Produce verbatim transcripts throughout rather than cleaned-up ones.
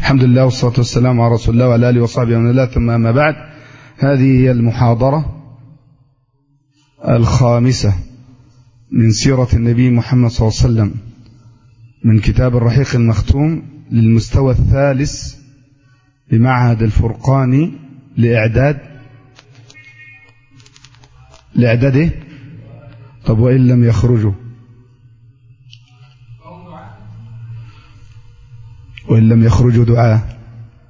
الحمد لله والصلاة والسلام على رسول الله وعلى آله وصحبه ومن والاه، ثم أما بعد. هذه هي المحاضرة الخامسة من سيرة النبي محمد صلى الله عليه وسلم من كتاب الرحيق المختوم للمستوى الثالث بمعهد الفرقان لإعداد لإعداده. طب وإن لم يخرجوا وإن لم يخرجوا دعاء.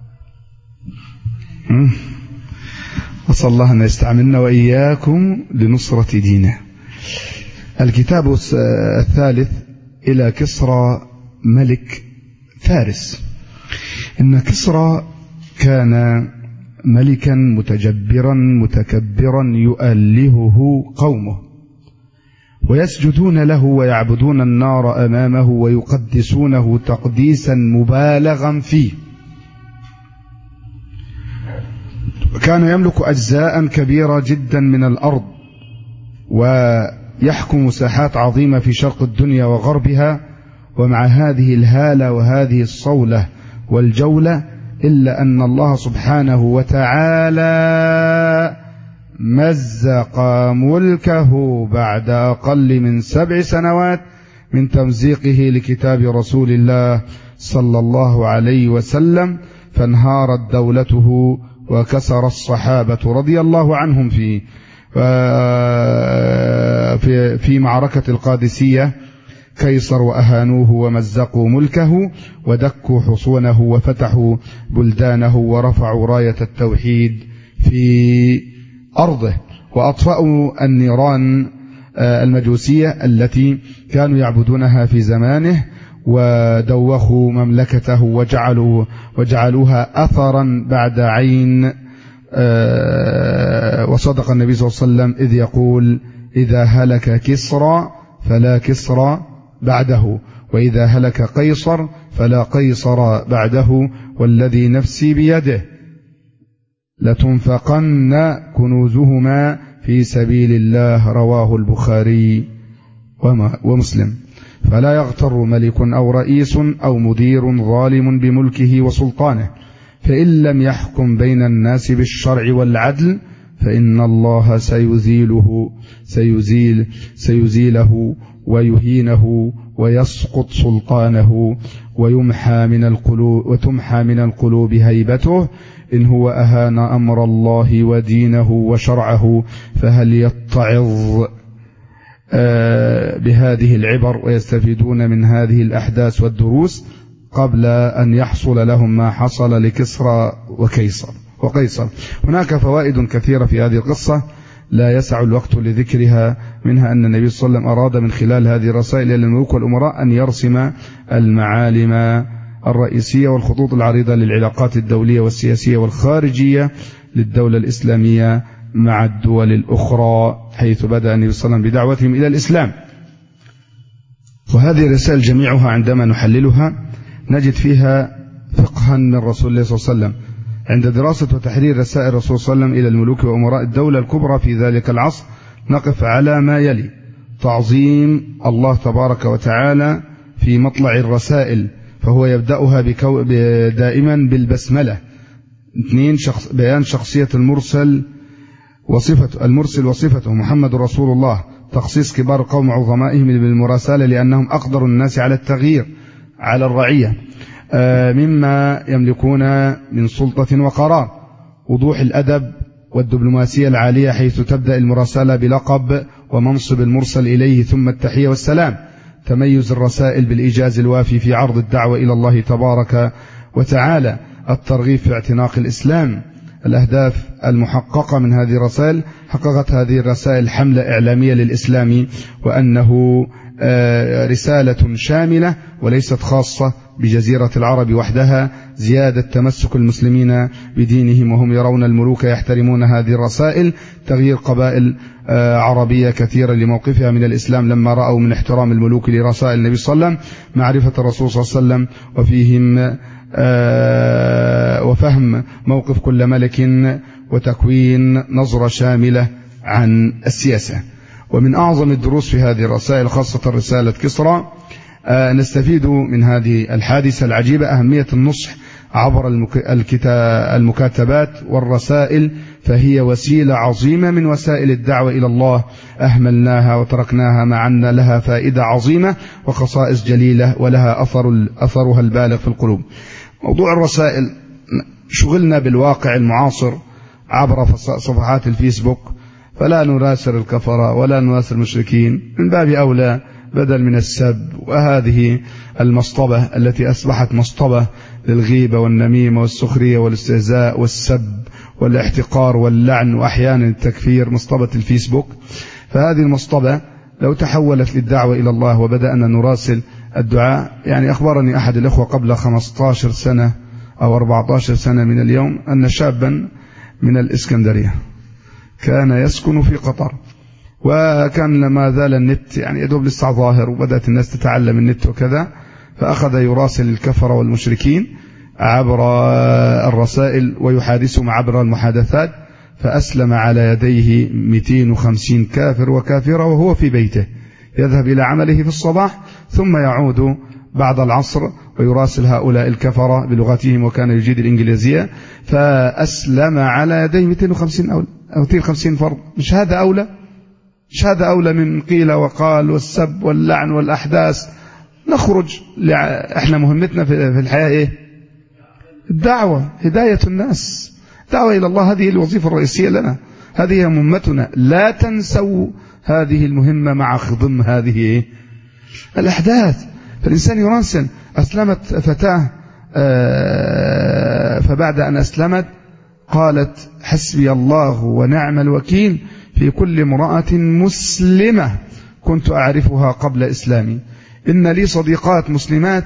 وصلى الله أن يستعملنا وإياكم لنصرة دينه. الكتاب الثالث إلى كسرى ملك فارس. إن كسرى كان ملكا متجبرا متكبرا يؤلهه قومه ويسجدون له ويعبدون النار أمامه ويقدسونه تقديسا مبالغا فيه. كان يملك أجزاء كبيرة جدا من الأرض ويحكم مساحات عظيمة في شرق الدنيا وغربها، ومع هذه الهالة وهذه الصولة والجولة إلا أن الله سبحانه وتعالى مزق ملكه بعد أقل من سبع سنوات من تمزيقه لكتاب رسول الله صلى الله عليه وسلم، فانهارت دولته وكسر الصحابة رضي الله عنهم في في في معركة القادسية كيصر وأهانوه ومزقوا ملكه ودكوا حصونه وفتحوا بلدانه ورفعوا راية التوحيد في أرضه وأطفأوا النيران المجوسية التي كانوا يعبدونها في زمانه ودوخوا مملكته وجعلوا وجعلوها أثرا بعد عين. وصدق النبي صلى الله عليه وسلم إذ يقول: إذا هلك كسرى فلا كسرى بعده، وإذا هلك قيصر فلا قيصر بعده، والذي نفسي بيده لتنفقن كنوزهما في سبيل الله. رواه البخاري ومسلم. فلا يغتر ملك أو رئيس أو مدير ظالم بملكه وسلطانه، فإن لم يحكم بين الناس بالشرع والعدل فإن الله سيزيله سيزيل سيزيله ويهينه ويسقط سلطانه ويمحى من القلوب وتمحى من القلوب هيبته. إن هو أهان أمر الله ودينه وشرعه فهل يتعظ بهذه العبر ويستفيدون من هذه الأحداث والدروس قبل أن يحصل لهم ما حصل لكسرى وكيصر وقيصر. هناك فوائد كثيرة في هذه القصة لا يسع الوقت لذكرها، منها أن النبي صلى الله عليه وسلم أراد من خلال هذه الرسائل إلى الملوك والأمراء أن يرسم المعالم الرئيسية والخطوط العريضة للعلاقات الدولية والسياسية والخارجية للدولة الإسلامية مع الدول الأخرى، حيث بدأ النبي صلى الله عليه وسلم بدعوتهم إلى الإسلام. وهذه الرسائل جميعها عندما نحللها نجد فيها فقها من رسول الله صلى الله عليه وسلم. عند دراسة وتحرير رسائل الرسول صلى الله عليه وسلم إلى الملوك وأمراء الدولة الكبرى في ذلك العصر نقف على ما يلي: تعظيم الله تبارك وتعالى في مطلع الرسائل، فهو يبدأها بكو... دائما بالبسملة. اثنين، شخص... بيان شخصية المرسل وصفة المرسل وصفته محمد رسول الله، تخصيص كبار القوم عظمائهم بالمراسلة لأنهم أقدر الناس على التغيير على الرعية مما يملكون من سلطة وقرار، وضوح الأدب والدبلوماسية العالية حيث تبدأ المراسلة بلقب ومنصب المرسل إليه ثم التحية والسلام، تميز الرسائل بالإيجاز الوافي في عرض الدعوة إلى الله تبارك وتعالى، الترغيب في اعتناق الإسلام. الأهداف المحققة من هذه الرسائل: حققت هذه الرسائل حملة إعلامية للإسلام، وأنه رسالة شاملة وليست خاصة بجزيرة العرب وحدها، زيادة تمسك المسلمين بدينهم وهم يرون الملوك يحترمون هذه الرسائل، تغيير قبائل عربية كثيرة لموقفها من الإسلام لما رأوا من احترام الملوك لرسائل النبي صلى الله عليه وسلم، معرفة الرسول صلى الله عليه وسلم وفيهم وفهم موقف كل ملك، وتكوين نظرة شاملة عن السياسة. ومن أعظم الدروس في هذه الرسائل خاصة رسالة كسرى نستفيد من هذه الحادثة العجيبة أهمية النصح عبر المكاتبات والرسائل، فهي وسيلة عظيمة من وسائل الدعوة إلى الله أهملناها وتركناها مع أن لها فائدة عظيمة وخصائص جليلة ولها أثر أثرها البالغ في القلوب. موضوع الرسائل، شغلنا بالواقع المعاصر عبر صفحات الفيسبوك، فلا نراسل الكفرة ولا نراسل المشركين، من باب أولى بدل من السب وهذه المصطبة التي أصبحت مصطبة للغيبة والنميمة والسخرية والاستهزاء والسب والاحتقار واللعن وأحيانا التكفير، مصطبة الفيسبوك. فهذه المصطبة لو تحولت للدعوة إلى الله وبدأنا نراسل الدعاء، يعني أخبرني أحد الأخوة قبل خمسة عشر سنة أو أربعة عشر سنة من اليوم أن شابا من الإسكندرية كان يسكن في قطر، وكان ما زال النت يعني يدوب لسه ظاهر وبدأت الناس تتعلم النت وكذا، فأخذ يراسل الكفر والمشركين عبر الرسائل ويحادثهم عبر المحادثات، فأسلم على يديه مئتين وخمسين كافر وكافرة وهو في بيته، يذهب إلى عمله في الصباح ثم يعود بعد العصر ويراسل هؤلاء الكفرة بلغتهم وكان يجيد الإنجليزية، فأسلم على يديه مئتين وخمسين أو مئتين وخمسين فرد. مش هذا أولى؟ مش هذا أولى من قيل وقال والسب واللعن والأحداث؟ نخرج، احنا مهمتنا في الحياة ايه؟ الدعوة، هداية الناس، دعوة إلى الله، هذه الوظيفة الرئيسية لنا، هذه مهمتنا، لا تنسوا هذه المهمة مع خضم هذه ايه؟ الأحداث. فالإنسان يراسل. أسلمت فتاة فبعد أن أسلمت قالت حسبي الله ونعم الوكيل في كل امرأة مسلمة كنت أعرفها قبل إسلامي، إن لي صديقات مسلمات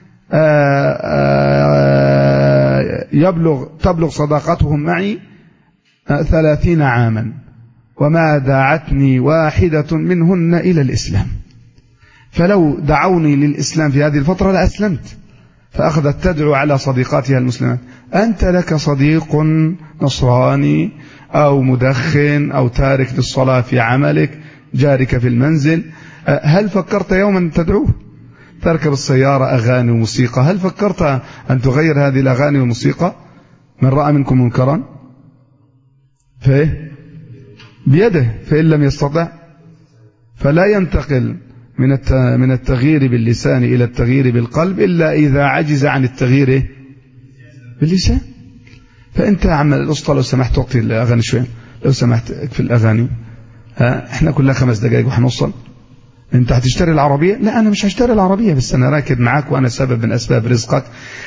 يبلغ تبلغ صداقتهم معي ثلاثين عاما وما دعتني واحدة منهن إلى الإسلام، فلو دعوني للإسلام في هذه الفترة لأسلمت. فأخذت تدعو على صديقاتها المسلمات، أنت لك صديق نصراني أو مدخن أو تارك للصلاة في عملك، جارك في المنزل، هل فكرت يوما تدعوه؟ تركب السيارة أغاني وموسيقى، هل فكرت أن تغير هذه الأغاني والموسيقى؟ من رأى منكم منكرا فإيه؟ بيده، فإن لم يستطع فلا ينتقل من التغيير باللسان إلى التغيير بالقلب إلا إذا عجز عن التغيير باللسان. فأنت يا عم الأسطى لو سمحت وقت الأغاني شوية، لو سمحت في الأغاني، ها احنا كلها خمس دقائق وحنوصل. انت هتشتري العربية؟ لا أنا مش هشتري العربية، بس أنا راكب معاك وأنا سبب من أسباب رزقك،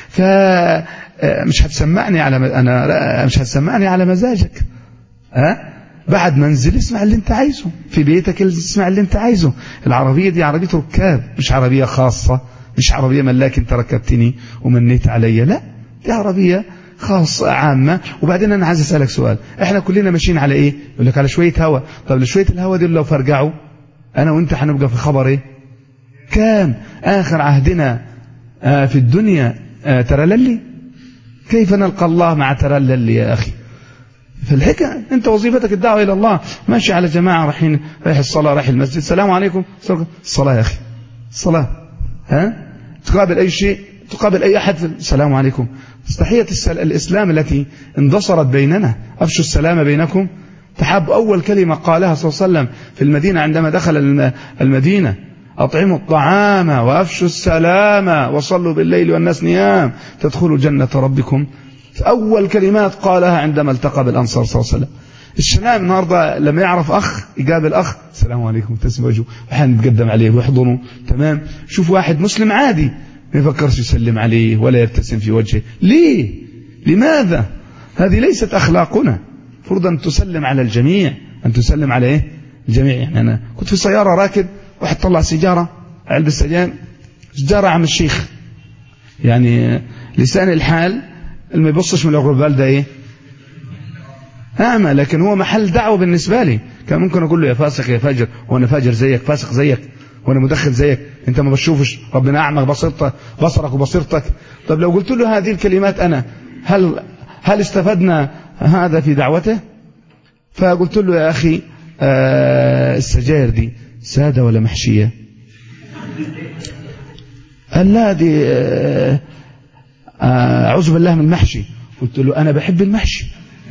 فمش هتسمعني على أنا مش هتسمعني على مزاجك. ها بعد منزل اسمع اللي انت عايزه، في بيتك اسمع اللي انت عايزه. العربية دي عربية ركاب، مش عربية خاصة، مش عربية ملاك انت ركبتني ومنيت عليا، لا دي عربية خاصة عامة. وبعدين انا عايز اسألك سؤال، احنا كلنا ماشيين على ايه؟ يقول لك على شوية هوا. طب لشوية الهوا دول لو فرجعوا انا وانت هنبقى في خبر ايه؟ كان اخر عهدنا في الدنيا ترللي، كيف نلقى الله مع ترللي يا اخي؟ في الحكاية انت وظيفتك الدعوة الى الله، ماشي على جماعة رايحين، رايح الصلاة، رايح المسجد، السلام عليكم، الصلاة يا اخي، الصلاة، ها تقابل اي شيء، تقابل اي احد، السلام عليكم. تحية الاسلام التي اندثرت بيننا، افشوا السلام بينكم. تحب اول كلمة قالها صلى الله عليه وسلم في المدينة عندما دخل المدينة، اطعموا الطعام وافشوا السلام وصلوا بالليل والناس نيام تدخلوا جنة ربكم. أول كلمات قالها عندما التقى بالأنصار صلى الله عليه وسلم. الشباب النهارده لما يعرف أخ يقابل أخ، السلام عليكم، تسمع وجهه، أحيانا يتقدم عليه ويحضنه، تمام. شوف واحد مسلم عادي ما يفكرش يسلم عليه ولا يبتسم في وجهه، ليه؟ لماذا؟ هذه ليست أخلاقنا. فرض أن تسلم على الجميع، أن تسلم على إيه؟ الجميع. يعني أنا كنت في سيارة راكب، واحد طلع سيجارة، علبة سجاير، سيجارة عم الشيخ، يعني لسان الحال اللي ما يبصش من الغربال ده ايه؟ اعمى، لكن هو محل دعوه بالنسبه لي. كان ممكن اقول له يا فاسق يا فاجر، وانا فاجر زيك، فاسق زيك، وانا مدخن زيك، انت ما بتشوفش، ربنا اعمى بصيرتك بصرك وبصيرتك. طب لو قلت له هذه الكلمات انا، هل هل استفدنا هذا في دعوته؟ فقلت له يا اخي آه السجاير دي ساده ولا محشيه؟ قال لا دي آه أعوذ بالله من المحشي. قلت له أنا بحب المحشي،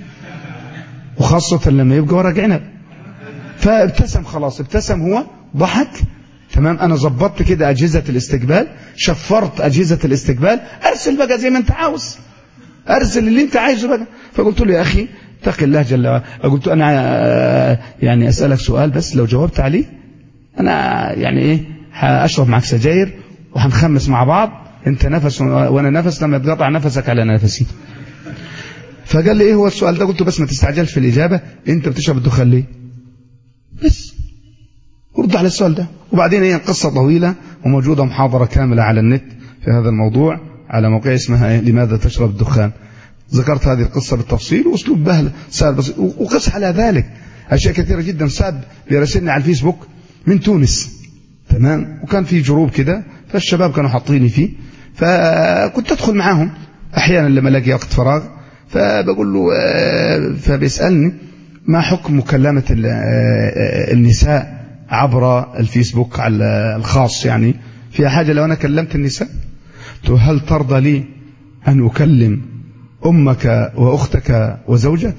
وخاصة لما يبقى ورق عنب. فابتسم، خلاص ابتسم هو، ضحك. تمام، أنا ظبطت كده أجهزة الاستقبال، شفرت أجهزة الاستقبال، أرسل بقى زي ما أنت عاوز، أرسل اللي أنت عايزه بقى. فقلت له يا أخي اتق الله جل وعلا. قلت له أنا يعني أسألك سؤال بس، لو جاوبت عليه أنا يعني إيه هأشرب معك سجاير وهنخمس مع بعض، أنت نفس وأنا نفس، لما تقطع نفسك على نفسي. فقال لي إيه هو السؤال ده؟ قلت له بس ما تستعجلش في الإجابة، أنت بتشرب الدخان ليه؟ بس ورد على السؤال ده. وبعدين هي قصة طويلة وموجودة محاضرة كاملة على النت في هذا الموضوع على موقع اسمها إيه؟ لماذا تشرب الدخان. ذكرت هذه القصة بالتفصيل وأسلوب بهل سهل بس. وقص على ذلك أشياء كثيرة جدا. ساب بيرسلني على الفيسبوك من تونس، تمام، وكان في جروب كده، فالشباب كانوا حاطيني فيه، فكنت أدخل معاهم أحيانا لما ألاقي وقت فراغ. فبقول له فبيسألني ما حكم مكالمة النساء عبر الفيسبوك على الخاص، يعني فيها حاجة لو أنا كلمت النساء؟ قلت له هل ترضى لي أن أكلم أمك وأختك وزوجك؟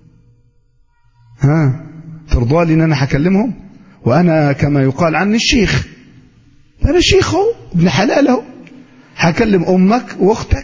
ها ترضى لي أن أنا حكلمهم وأنا كما يقال عني الشيخ؟ أنا شيخ هو ابن حلاله، حكلم أمك وأختك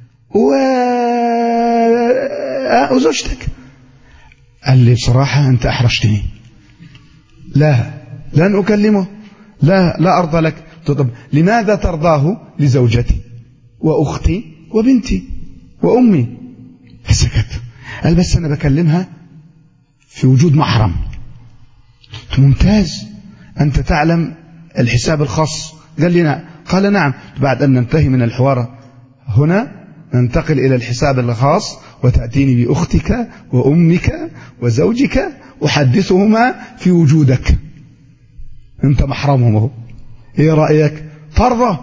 وزوجتك. قال لي بصراحة أنت أحرجتني، لا لن أكلمه، لا لا أرضى لك. طب لماذا ترضاه لزوجتي وأختي وبنتي وأمي؟ فسكت. قال بس أنا بكلمها في وجود محرم. ممتاز، أنت تعلم الحساب الخاص؟ قال لي نعم. قال نعم. بعد أن ننتهي من الحوار هنا ننتقل إلى الحساب الخاص، وتأتيني بأختك وأمك وزوجك أحدثهما في وجودك، أنت محرمهم اهو، إيه رأيك؟ ترضى؟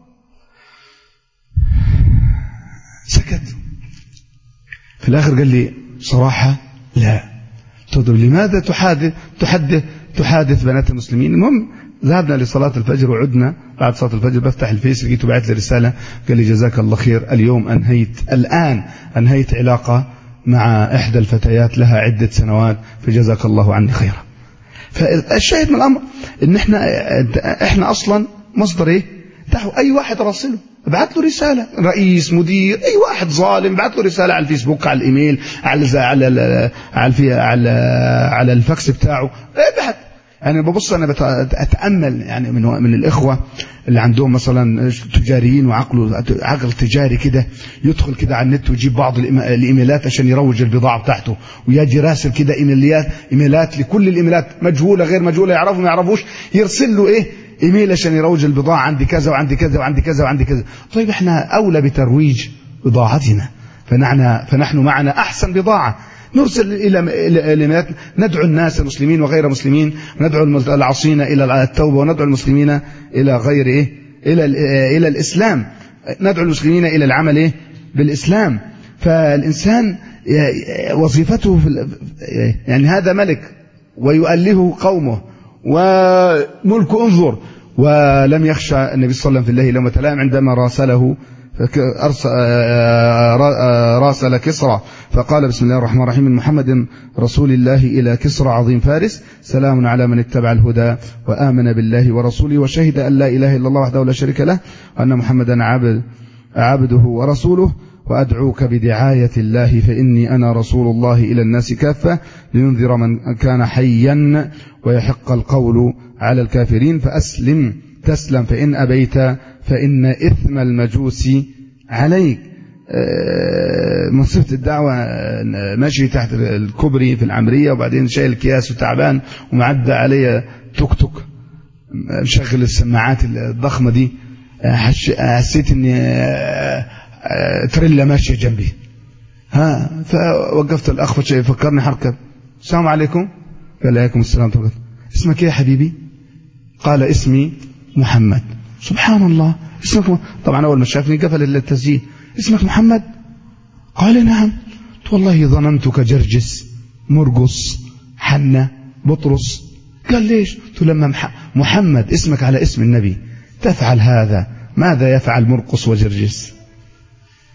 سكت. في الآخر قال لي صراحة لا. تقول لماذا تحادث تحدث تحادث بنات المسلمين؟ المهم ذهبنا لصلاة الفجر وعدنا. بعد صلاة الفجر بفتح الفيس لقيته بعت لي رسالة قال لي جزاك الله خير، اليوم أنهيت الآن أنهيت علاقة مع إحدى الفتيات لها عدة سنوات، فجزاك الله عني خيرا. فالشاهد من الأمر إن إحنا إحنا أصلا مصدر إيه؟ دعوة. أي واحد راسله ابعت له رسالة، رئيس مدير أي واحد ظالم ابعت له رسالة على الفيسبوك، على الإيميل، على على على على, على الفاكس بتاعه، ابعت. أنا ببص أنا بتأمل يعني من من الإخوة اللي عندهم مثلا تجاريين وعقله عقل تجاري كده، يدخل كده على النت ويجيب بعض الإيميلات عشان يروج البضاعة بتاعته، ويجي راسل كده إيميلات إيميلات لكل الإيميلات، مجهولة غير مجهولة، يعرفوا ما يعرفوش، يرسل له إيه إيميل عشان يروج البضاعة، عندي كذا وعندي كذا وعندي كذا وعندي كذا. طيب إحنا أولى بترويج بضاعتنا، فنحن فنحن معنا أحسن بضاعة، نرسل إلى إلى ندعو الناس المسلمين وغير مسلمين، ندعو العاصين إلى التوبة، وندعو المسلمين إلى غير إيه إلى إلى الإسلام، ندعو المسلمين إلى العمل إيه بالإسلام. فالإنسان وظيفته في يعني هذا ملك ويؤله قومه وملك انظر. ولم يخشى النبي صلى الله عليه وسلم في الله لومة لائم عندما راسله راسل كسرى فقال بسم الله الرحمن الرحيم من محمد رسول الله إلى كسرى عظيم فارس، سلام على من اتبع الهدى وآمن بالله ورسوله وشهد أن لا إله إلا الله وحده لا شريك له وأن محمدا عبد عبده ورسوله، وأدعوك بدعاية الله فإني أنا رسول الله إلى الناس كافة لينذر من كان حيا ويحق القول على الكافرين، فأسلم تسلم فإن أبيت فإن إثم المجوس عليك. منصفة الدعوة ماشي تحت الكوبري في العمرية، وبعدين شايل الكياس وتعبان ومعدى علي توك توك مشغل السماعات الضخمة دي، حسيت اني تريلا ماشية جنبي، ها فوقفت الأخ فكرني حركة، السلام عليكم. قال عليكم السلام. اسمك ايه يا حبيبي؟ قال اسمي محمد. سبحان الله، اسمك م... طبعا أول ما شافني قفل التسجيل. اسمك محمد؟ قال نعم. والله ظننتك جرجس مرقص حنة بطرس. قال ليش؟ قلت لما محمد اسمك على اسم النبي تفعل هذا، ماذا يفعل مرقص وجرجس؟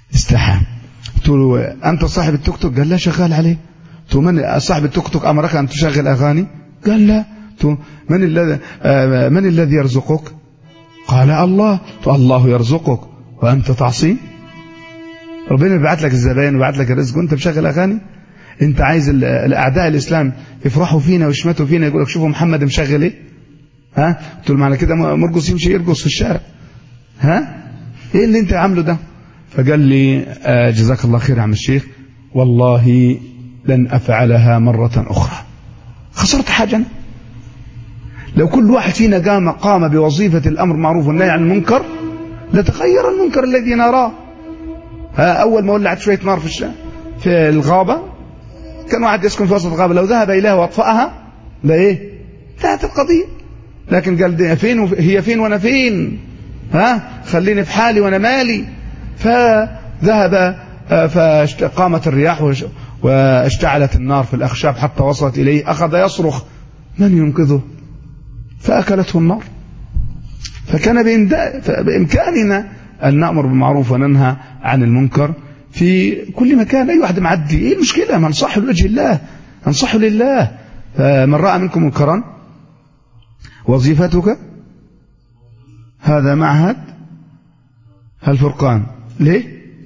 استحى. قلت له أنت صاحب التوك توك؟ قال لا شغال عليه. قلت له من صاحب التوك توك أمرك أن تشغل أغاني؟ قال لا. قلت له من الذي من الذي يرزقك؟ قال الله. قلت له الله يرزقك وأنت تعصي؟ ربنا بيبعت لك الزبائن وبيبعت لك الرزق وأنت بشغل أغاني؟ أنت عايز الأعداء الإسلام يفرحوا فينا ويشمتوا فينا، يقول لك شوفوا محمد مشغل إيه؟ ها؟ قلت له معنى كده مرقص يمشي يرقص في الشارع؟ ها؟ إيه اللي أنت عامله ده؟ فقال لي آه جزاك الله خير يا عم الشيخ، والله لن أفعلها مرة أخرى. خسرت حاجة أنا؟ لو كل واحد فينا قام قام بوظيفة الأمر معروف والنهي عن المنكر لتغير المنكر الذي نراه. أول ما ولعت شوية نار في الشارع في الغابة، كان واحد يسكن في وسط الغابة، لو ذهب إليها وأطفأها لا إيه انتهت القضية. لكن قال دي فين هي فين وأنا فين؟ ها خليني في حالي وأنا مالي. فذهب فقامت الرياح واشتعلت النار في الأخشاب حتى وصلت إليه، أخذ يصرخ من ينقذه؟ فأكلته النار. فكان بإمكاننا أن نأمر بالمعروف وننهى عن المنكر في كل مكان. أي واحد معدي إيه المشكلة؟ من صح لوجه الله أنصح لله. من رأى منكم منكرا وظيفتك هذا معهد الفرقان. ليه؟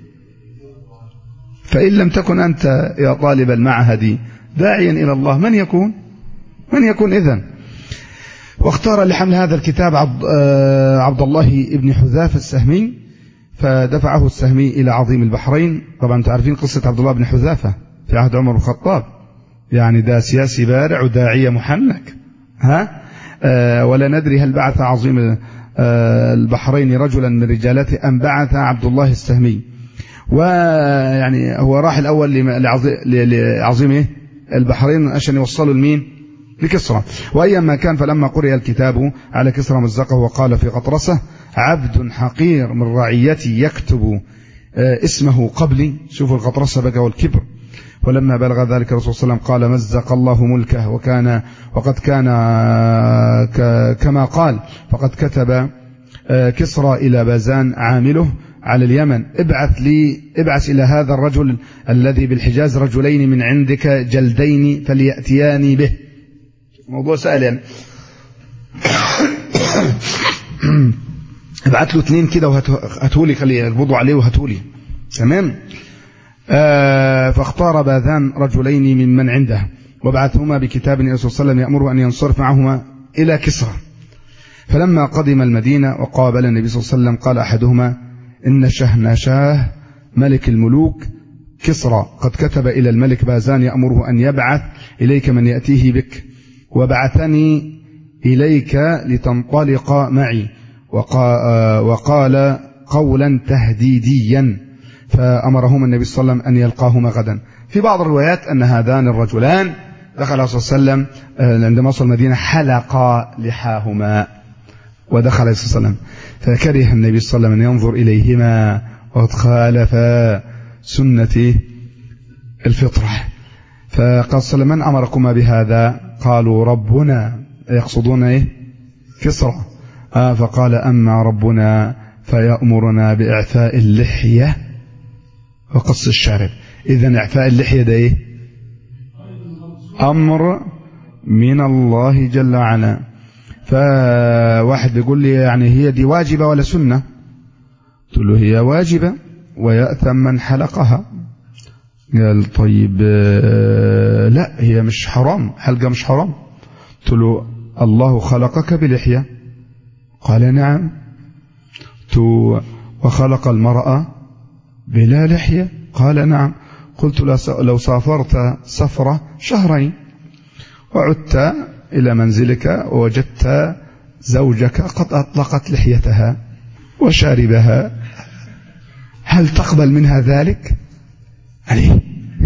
فإن لم تكن أنت يا طالب المعهد داعيا إلى الله من يكون؟ من يكون إذن؟ واختار لحمل هذا الكتاب عبد, عبد الله ابن حذافة السهمي، فدفعه السهمي إلى عظيم البحرين. طبعا تعرفين قصة عبد الله بن حذافة في عهد عمر الخطاب، يعني ده سياسي بارع وداعية محنك. ها أه ولا ندري هل بعث عظيم أه البحرين رجلا من رجالته أم بعث عبد الله السهمي. ويعني هو راح الأول لعظيم إيه؟ البحرين عشان يوصلوا لمين؟ لكسرى. وأيما كان فلما قرئ الكتاب على كسرى مزقه وقال في قطرسه عبد حقير من رعيتي يكتب اسمه قبلي. شوفوا القطرسه بقى والكبر. ولما بلغ ذلك الرسول صلى الله عليه وسلم قال مزق الله ملكه وكان وقد كان كما قال، فقد كتب كسرى إلى بازان عامله على اليمن ابعث لي ابعث إلى هذا الرجل الذي بالحجاز رجلين من عندك جلدين فليأتياني به. موضوع سهل يعني. ابعت له اثنين كده وهاتولي، خليه يقبضوا عليه وهاتولي. تمام. آه فاختار باذان رجلين من من عنده وبعثهما بكتاب النبي صلى الله عليه وسلم يأمره أن ينصرف معهما إلى كسرى. فلما قدم المدينة وقابل النبي صلى الله عليه وسلم قال أحدهما إن شهنشاه ملك الملوك كسرى قد كتب إلى الملك باذان يأمره أن يبعث إليك من يأتيه بك، وبعثني إليك لتنطلق معي، وقال قولا تهديديا، فأمرهما النبي صلى الله عليه وسلم أن يلقاهما غدا. في بعض الروايات أن هذان الرجلان دخل الرسول صلى الله عليه وسلم عندما وصل المدينة حلقا لحاهما ودخل الرسول صلى الله عليه وسلم، فكره النبي صلى الله عليه وسلم أن ينظر إليهما وقد خالف سنة الفطرة. فقال صلى الله عليه وسلم من أمركما بهذا؟ قالوا ربنا، يقصدون إيه؟ كسرى. آه فقال أما ربنا فيأمرنا بإعفاء اللحية وقص الشارب. إذن إعفاء اللحية ده إيه؟ أمر من الله جل وعلا. فواحد بيقول لي يعني هي دي واجبة ولا سنة؟ قلت له هي واجبة ويأثم من حلقها. قال طيب لا هي مش حرام، حلقة مش حرام. قلت له الله خلقك بلحية؟ قال نعم. قلت وخلق المرأة بلا لحية؟ قال نعم. قلت لو سافرت سفرة شهرين وعدت إلى منزلك ووجدت زوجك قد أطلقت لحيتها وشاربها هل تقبل منها ذلك؟ عليه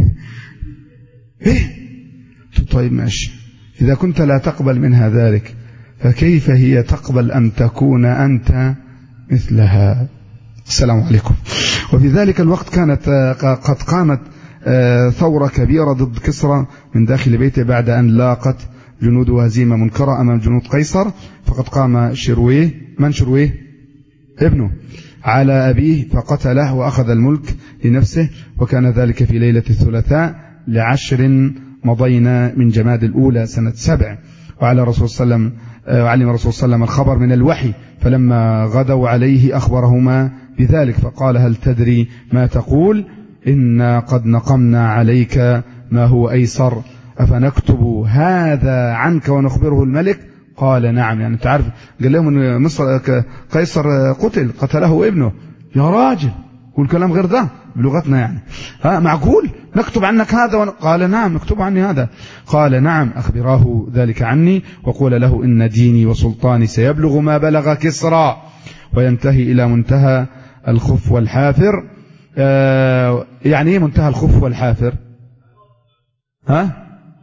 إيه؟ طيب ماشي، إذا كنت لا تقبل منها ذلك فكيف هي تقبل أن تكون أنت مثلها؟ السلام عليكم. وفي ذلك الوقت كانت قد قامت ثورة كبيرة ضد كسرى من داخل بيته بعد أن لاقت جنود هزيمة منكرة أمام جنود قيصر. فقد قام شرويه، من شرويه؟ ابنه، على أبيه فقتله وأخذ الملك لنفسه، وكان ذلك في ليلة الثلاثاء لعشر مضينا من جماد الأولى سنة سبع. وعلى رسول صلى الله عليه وسلم وعلم رسول صلى الله عليه وسلم الخبر من الوحي، فلما غدوا عليه أخبرهما بذلك فقال هل تدري ما تقول؟ إنا قد نقمنا عليك ما هو أيسر، أفنكتب هذا عنك ونخبره الملك؟ قال نعم. يعني تعرف قال لهم أن مصر قيصر قتل قتله ابنه. يا راجل والكلام غير ده بلغتنا يعني، ها معقول نكتب عنك هذا؟ قال نعم نكتب عني هذا. قال نعم أخبراه ذلك عني وقول له إن ديني وسلطاني سيبلغ ما بلغ كسرى وينتهي إلى منتهى الخف والحافر. آه يعني ايه منتهى الخف والحافر؟ ها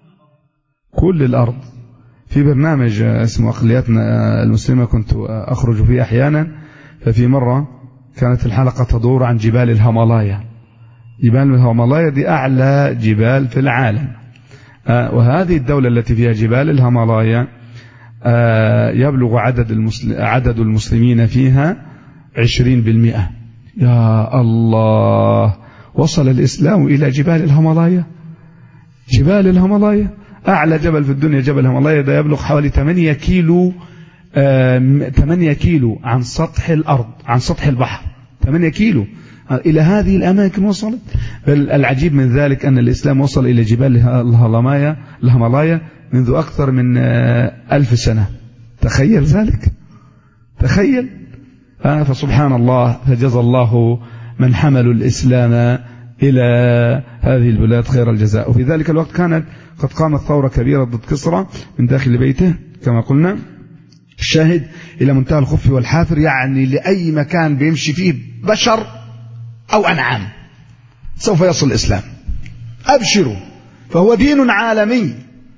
كل الأرض. في برنامج اسمه أقلياتنا المسلمة كنت أخرج فيه أحيانا، ففي مرة كانت الحلقة تدور عن جبال الهيمالايا. جبال الهيمالايا دي أعلى جبال في العالم، آه وهذه الدولة التي فيها جبال الهيمالايا آه يبلغ عدد, المسل... عدد المسلمين فيها عشرين بالمئة. يا الله، وصل الإسلام إلى جبال الهيمالايا. جبال الهيمالايا أعلى جبل في الدنيا جبل الهيمالايا، ده يبلغ حوالي ثمانية كيلو آه ثمانية كيلو عن سطح الأرض، عن سطح البحر. ثمانية كيلو إلى هذه الأماكن وصلت. العجيب من ذلك أن الإسلام وصل إلى جبال الهيمالايا الهيمالايا منذ أكثر من آه ألف سنة. تخيل ذلك، تخيل. آه فسبحان الله، فجزى الله من حملوا الإسلام إلى هذه البلاد خير الجزاء. وفي ذلك الوقت كانت قد قامت ثورة كبيرة ضد كسرى من داخل بيته كما قلنا. الشاهد إلى منتهى الخف والحافر، يعني لأي مكان بيمشي فيه بشر أو أنعام سوف يصل الإسلام. أبشروا، فهو دين عالمي.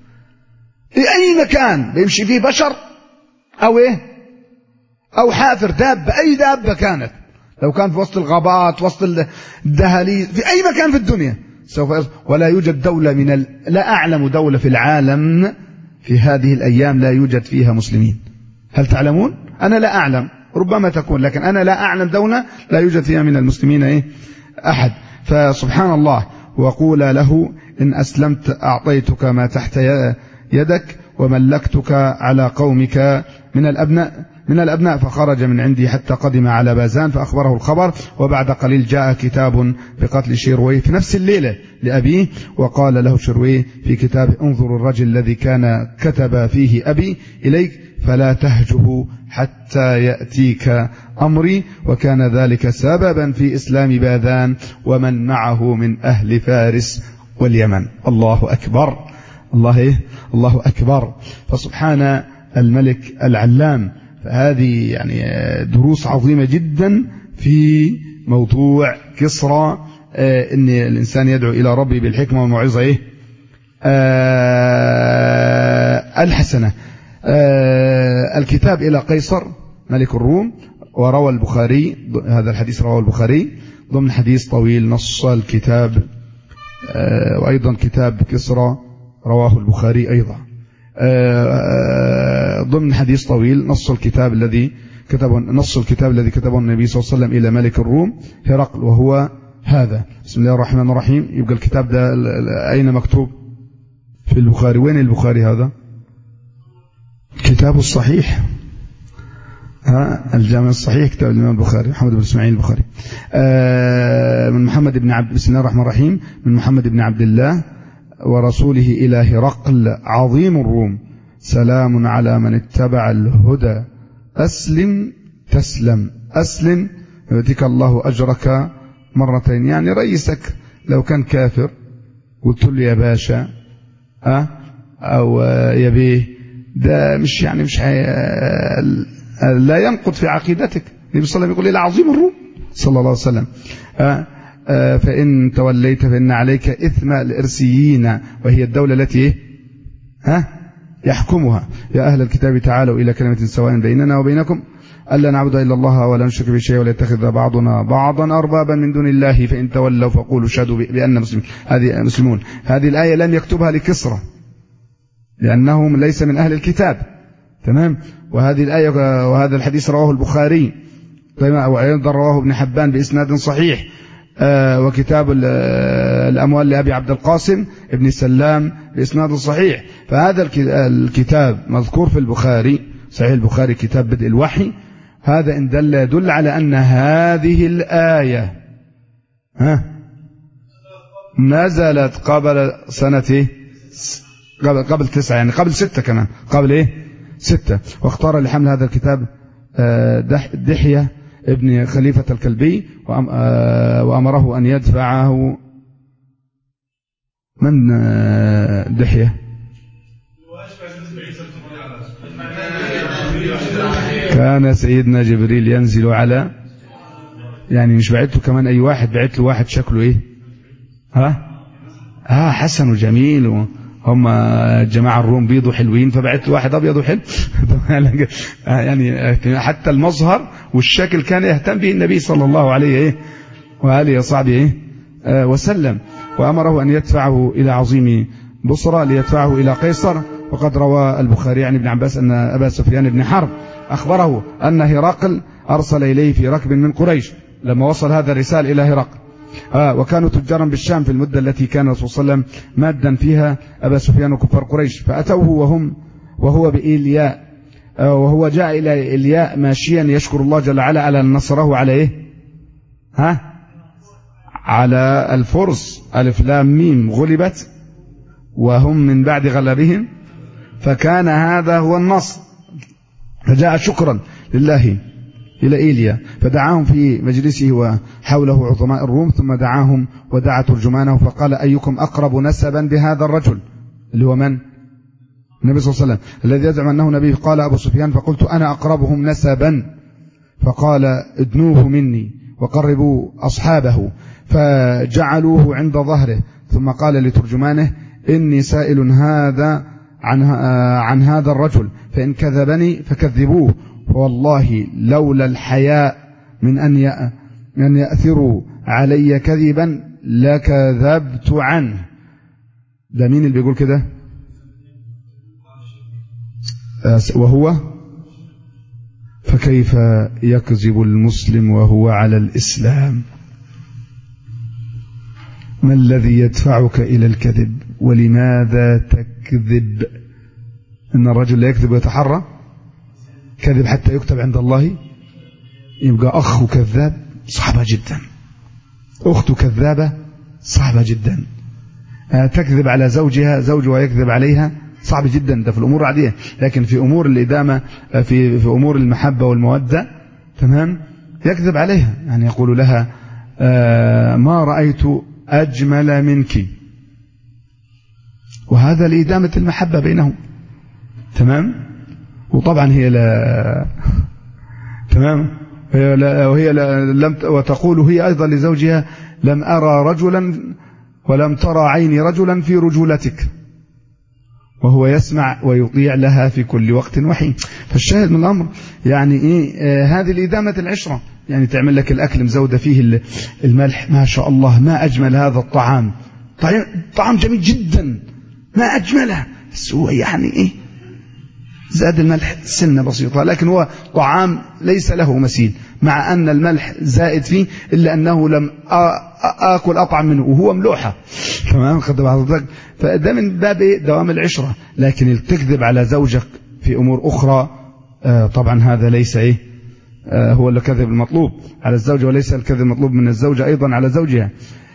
لأي مكان بيمشي فيه بشر أو إيه أو حافر، دابة، أي دابة كانت، لو كان في وسط الغابات وسط الدهاليز في أي مكان في الدنيا سوف يصل. ولا يوجد دولة من ال... لا أعلم دولة في العالم في هذه الأيام لا يوجد فيها مسلمين. هل تعلمون؟ أنا لا أعلم، ربما تكون، لكن أنا لا أعلم دولة لا يوجد فيها من المسلمين إيه؟ أحد. فسبحان الله. وقول له إن أسلمت أعطيتك ما تحت يدك وملكتك على قومك من الأبناء من الأبناء فخرج من عندي حتى قدم على بازان فأخبره الخبر. وبعد قليل جاء كتاب بقتل شيرويه في نفس الليلة لأبيه، وقال له شيرويه في كتابه انظر الرجل الذي كان كتب فيه أبي إليك فلا تهجه حتى يأتيك أمري. وكان ذلك سببا في إسلام باذان ومن معه من أهل فارس واليمن. الله أكبر، الله إيه؟ الله أكبر. فسبحان الملك العلام. فهذه يعني دروس عظيمة جدا في موضوع كسرى، آه ان الانسان يدعو الى ربي بالحكمة والموعظة ايه آه الحسنة. آه الكتاب الى قيصر ملك الروم. وروى البخاري هذا الحديث، رواه البخاري ضمن حديث طويل نص الكتاب، آه وايضا كتاب كسرى رواه البخاري ايضا ضمن حديث طويل نص الكتاب الذي كتبه نص الكتاب الذي كتبه النبي صلى الله عليه وسلم إلى ملك الروم هرقل، وهو هذا. بسم الله الرحمن الرحيم. يبقى الكتاب ده أين مكتوب؟ في البخاري. وين البخاري هذا؟ كتاب الصحيح، ها الجامع الصحيح كتاب الإمام البخاري محمد بن إسماعيل البخاري. آه من محمد بن عبد بسم الله الرحمن الرحيم من محمد بن عبد الله ورسوله إلى هرقل عظيم الروم سلام على من اتبع الهدى أسلم تسلم أسلم يؤتيك الله أجرك مرتين. يعني رئيسك لو كان كافر قلت له يا باشا أه أو يا بيه، ده مش يعني مش حي... لا ينقض في عقيدتك. النبي صلى الله عليه وسلم يقول إلى عظيم الروم صلى الله عليه وسلم أه فإن توليت فإن عليك إثم الإرسيين وهي الدولة التي ها يحكمها. يا أهل الكتاب تعالوا إلى كلمة سواء بيننا وبينكم ألا نعبد إلا الله ولا نشرك به شيئا ولا يتخذ بعضنا بعضا أربابا من دون الله فإن تولوا فقولوا شهدوا بأننا مسلمون. هذه مسلمون. هذه الآية لم يكتبها لكسرى لأنهم ليس من أهل الكتاب، تمام. وهذه الآية وهذا الحديث رواه البخاري وأيضا رواه ابن حبان بإسناد صحيح. آه وكتاب الأموال لأبي عبد القاسم ابن سلام بإسناد صحيح. فهذا الكتاب مذكور في البخاري، صحيح البخاري كتاب بدء الوحي. هذا إن دل يدل على أن هذه الآية ها نزلت قبل سنة قبل, قبل تسعة، يعني قبل ستة كمان، قبل إيه ستة. واختار لحمل هذا الكتاب دحية ابن خليفة الكلبي، وأمره أن يدفعه. من دحية؟ كان سيدنا جبريل ينزل على، يعني مش بعت له كمان أي واحد، بعت له واحد شكله إيه ها آه حسن وجميل، هم الجماعة الروم بيضوا حلوين، فبعت له واحد أبيض وحلو يعني حتى المظهر والشكل كان يهتم به النبي صلى الله عليه إيه وآله وصحبه إيه آه وسلم. وأمره أن يدفعه إلى عظيم بصرى ليدفعه إلى قيصر. وقد روى البخاري عن ابن عباس أن أبا سفيان بن حرب أخبره أن هرقل أرسل إليه في ركب من قريش لما وصل هذا الرسال إلى هرقل. آه وكانوا تجارا بالشام في المدة التي كان الرسول صلى الله عليه وسلم مادا فيها أبا سفيان وكفار قريش، فأتوه وهم وهو بإيلياء، آه وهو جاء إلى إيلياء ماشيا يشكر الله جل وعلا على نصره على إيه ها على الفرس، ألف لام ميم غلبت وهم من بعد غلبهم، فكان هذا هو النصر. فجاء شكرا لله إلى إيليا، فدعاهم في مجلسه وحوله عظماء الروم، ثم دعاهم ودعا ترجمانه فقال: أيكم أقرب نسبا بهذا الرجل، اللي هو من؟ النبي صلى الله عليه وسلم الذي يزعم أنه نبي. قال أبو سفيان: فقلت أنا أقربهم نسبا. فقال: ادنوه مني وقربوا أصحابه، فجعلوه عند ظهره، ثم قال لترجمانه: إني سائل هذا عن, عن هذا الرجل، فإن كذبني فكذبوه، فوالله لولا الحياء من أن يأثروا علي كذبا لكذبت عنه. ده مين اللي بيقول كده؟ وهو فكيف يكذب المسلم وهو على الإسلام؟ ما الذي يدفعك إلى الكذب؟ ولماذا تكذب؟ إن الرجل لا يكذب ويتحرى كذب حتى يكتب عند الله. يبقى أخ كذاب صعبة جدا، أخت كذابة صعبة جدا، تكذب على زوجها، زوجها يكذب عليها، صعب جدا. ده في الأمور العادية، لكن في أمور الإدامة، في, في أمور المحبة والمودة، تمام، يكذب عليها، يعني يقول لها: آه ما رأيت أجمل منك، وهذا لإدامة المحبة بينهم، تمام. وطبعا هي لا تمام هي لا وهي لا لم وتقول هي أيضا لزوجها: لم أرى رجلا ولم ترى عيني رجلا في رجولتك، وهو يسمع ويطيع لها في كل وقت وحين. فالشاهد من الأمر يعني إيه آه هذه لإدامة العشرة، يعني تعمل لك الأكل مزودة فيه الملح، ما شاء الله ما أجمل هذا الطعام، طعام جميل جدا ما أجمله، بس هو يعني إيه زاد الملح سنة بسيطة، لكن هو طعام ليس له مثيل، مع أن الملح زائد فيه، إلا أنه لم آكل أطعم منه وهو ملوحة، تمام. فده من باب دوام العشرة. لكن التكذب على زوجك في أمور أخرى آه طبعا هذا ليس إيه آه هو الكذب المطلوب على الزوجة، وليس الكذب المطلوب من الزوجة أيضا على زوجها.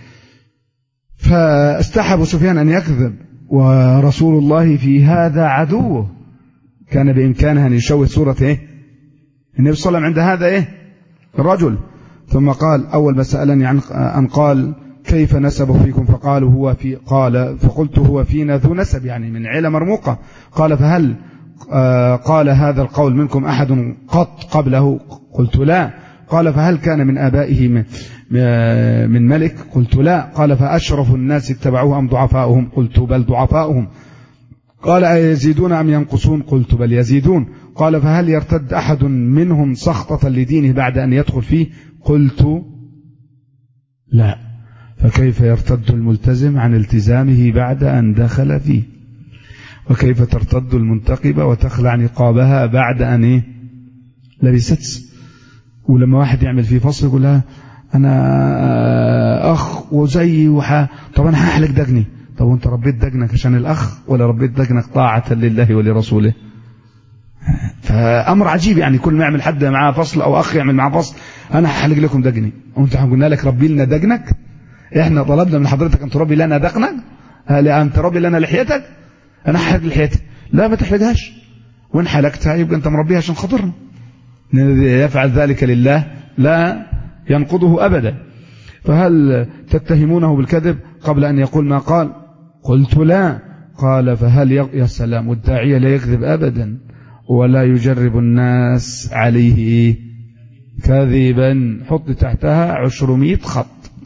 فاستحى أبو سفيان أن يكذب، ورسول الله في هذا عدوه، كان بإمكانه أن يشوه صورة إيه النبي صلى الله عليه وسلم عند هذا إيه الرجل. ثم قال: أول ما سألني عن أن قال: كيف نسبه فيكم؟ فقالوا هو في قال فقلت: هو فينا ذو نسب، يعني من عيلة مرموقة. قال: فهل آه قال هذا القول منكم أحد قط قبله؟ قلت: لا. قال: فهل كان من آبائه من, من ملك؟ قلت: لا. قال: فأشرف الناس اتبعوه أم ضعفاؤهم؟ قلت: بل ضعفاؤهم. قال: أيزيدون أم ينقصون؟ قلت: بل يزيدون. قال: فهل يرتد أحد منهم سخطة لدينه بعد أن يدخل فيه؟ قلت: لا. فكيف يرتد الملتزم عن التزامه بعد أن دخل فيه؟ وكيف ترتد المنتقبة وتخلع نقابها بعد أن إيه؟ لبست؟ ولما واحد يعمل فيه فصل يقول لها أنا أخ وزي وح... طب أنا هحلق دقني. طب وانت ربيت دقنك عشان الأخ ولا ربيت دقنك طاعة لله ولرسوله؟ فأمر عجيب يعني. كل ما يعمل حد معاه فصل أو أخ يعمل معاه فصل أنا هحلق لكم دقني، وانت قلنا لك ربي لنا دقنك؟ احنا طلبنا من حضرتك أن تربي لنا دقنك، أن تربي لنا لحيتك؟ أنا هحلق لحيتي. لا ما تحلقهاش، وإن حلقتها يبقى أنت مربيها عشان خاطرنا. يفعل ذلك لله لا ينقضه أبدا. فهل تتهمونه بالكذب قبل أن يقول ما قال؟ قلت لا. قال فهل يغ... يا سلام، والداعية لا يكذب أبدا ولا يجرب الناس عليه كذبا. حط تحتها عشرمية خط.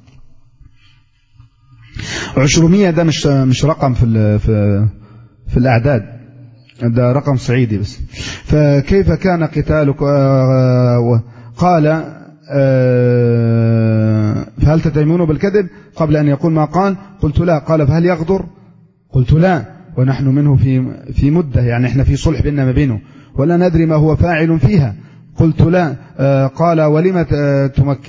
عشرمية ده مش مش رقم في في في الأعداد، ده رقم صعيدي بس. فكيف كان قتالك؟ قال فهل تتهمونه بالكذب قبل أن يقول ما قال؟ قلت لا. قال فهل يغدر؟ قلت لا، ونحن منه في في مدة، يعني احنا في صلح بيننا ما بينه ولا ندري ما هو فاعل فيها. قلت لا. قال ولم تمكن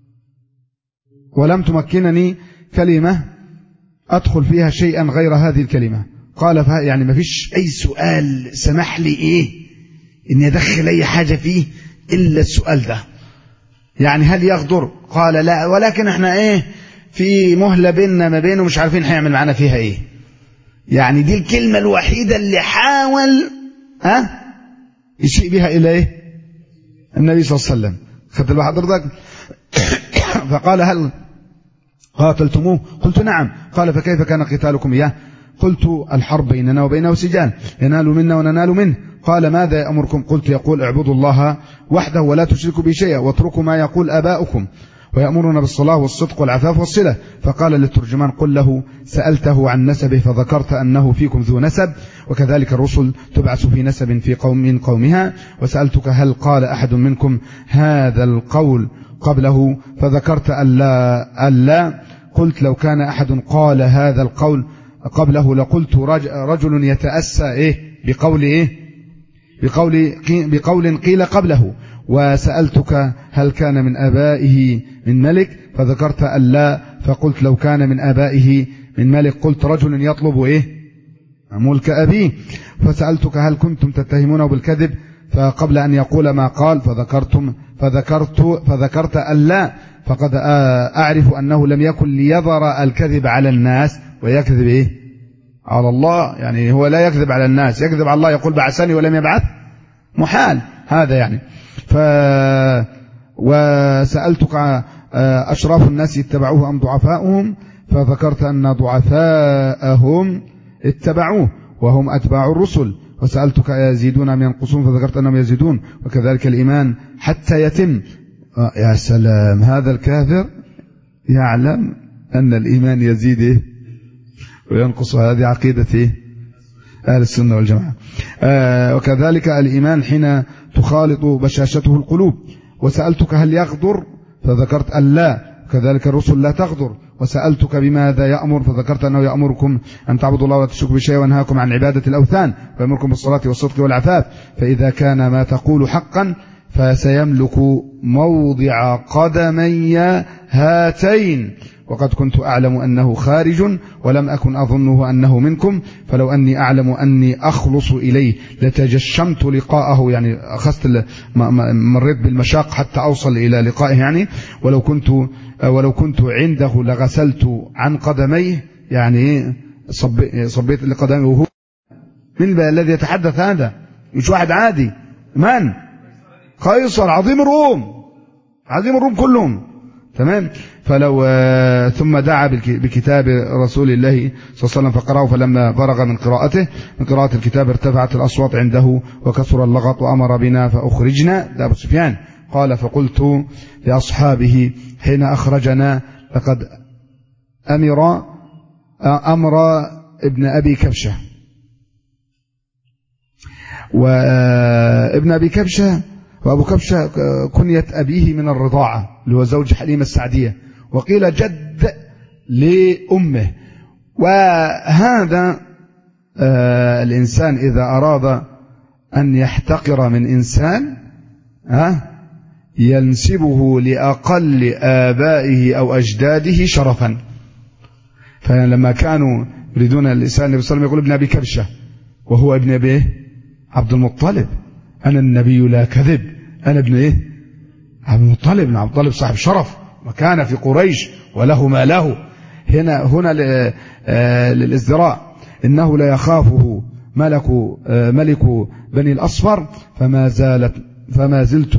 ولم تمكنني كلمة أدخل فيها شيئا غير هذه الكلمة. قال يعني ما فيش أي سؤال سمح لي إيه إني أدخل أي حاجة فيه إلا السؤال ده، يعني هل يغدر؟ قال لا، ولكن احنا إيه في مهلة بيننا ما بينه، مش عارفين هيعمل معنا فيها إيه. يعني دي الكلمة الوحيدة اللي حاول ها يشيء بها إلى إيه النبي صلى الله عليه وسلم. خدت الواحد حضرتك؟ فقال هل قاتلتموه؟ قلت نعم. قال فكيف كان قتالكم إياه؟ قلت الحرب بيننا وبينه سجال، ينال منا وننال منه. قال ماذا يأمركم؟ قلت يقول اعبدوا الله وحده ولا تشركوا به شيئا واتركوا ما يقول آباؤكم، ويأمرنا بالصلاة والصدق والعفاف والصلة. فقال للترجمان قل له سألته عن نسبه فذكرت أنه فيكم ذو نسب، وكذلك الرسل تبعث في نسب في قوم من قومها. وسألتك هل قال أحد منكم هذا القول قبله؟ فذكرت ألا ألا. قلت لو كان أحد قال هذا القول قبله لقلت رجل يتأسى إيه بقول إيه بقول بقول قيل قبله. وسألتك هل كان من آبائه من ملك؟ فذكرت ألا. فقلت لو كان من آبائه من ملك قلت رجل يطلب إيه ملك أبيه. فسألتك هل كنتم تتهمونه بالكذب فقبل أن يقول ما قال؟ فذكرتم فذكرت فذكرت ألا. فقد أعرف أنه لم يكن ليظهر الكذب على الناس ويكذب إيه على الله. يعني هو لا يكذب على الناس، يكذب على الله، يقول بعثني ولم يبعث، محال هذا يعني. ف وسألتك أشراف الناس اتبعوه أم ضعفاؤهم؟ فذكرت أن ضعفاءهم اتبعوه وهم أتباع الرسل. وسألتك يزيدون أم ينقصون؟ فذكرت أنهم يزيدون، وكذلك الإيمان حتى يتم. يا سلام، هذا الكافر يعلم أن الإيمان يزيد وينقص. هذه عقيدة أهل السنة والجماعة. آه وكذلك الإيمان حين تخالط بشاشته القلوب. وسألتك هل يغدر؟ فذكرت ألا. وكذلك الرسل لا تغدر. وسألتك بماذا يأمر؟ فذكرت أنه يأمركم أن تعبدوا الله ولا تشركوا بشيء وينهاكم عن عبادة الأوثان ويأمركم بالصلاة والصدق والعفاف. فإذا كان ما تقول حقا فسيملك موضع قدمي هاتين. وقد كنت أعلم أنه خارج ولم أكن أظنه أنه منكم، فلو أني أعلم أني أخلص إليه لتجشمت لقاءه، يعني أخذت مريت بالمشاق حتى أوصل إلى لقائه يعني. ولو كنت ولو كنت عنده لغسلت عن قدميه، يعني صبيت لقدمه. وهو من الذي يتحدث؟ هذا مش واحد عادي. من؟ قيصر عظيم الروم، عظيم الروم كلهم. تمام. فلو آه ثم دعا بكتاب رسول الله صلى الله عليه وسلم فقرأه، فلما فرغ من قراءته من قراءة الكتاب ارتفعت الأصوات عنده وكثر اللغط وأمر بنا فأخرجنا. ده أبو سفيان. قال فقلت لأصحابه حين أخرجنا لقد أمر أمر ابن أبي كبشة. وابن أبي كبشة وأبو كبشة كنية أبيه من الرضاعة اللي هو زوج حليمة السعدية، وقيل جد لأمه. وهذا آه الإنسان إذا أراد أن يحتقر من إنسان ها ينسبه لأقل آبائه أو أجداده شرفا. فلما كانوا يريدون الإنسان النبي صلى الله عليه وسلم يقول ابن أبي كبشة وهو ابن أبي عبد المطلب، أنا النبي لا كذب، أنا ابن إيه عبد المطلب. ابن عبد المطلب صاحب شرف وكان في قريش وله ما له. هنا هنا للازدراء، إنه لا يخافه ملك ملك بني الأصفر، فما زالت فما زلت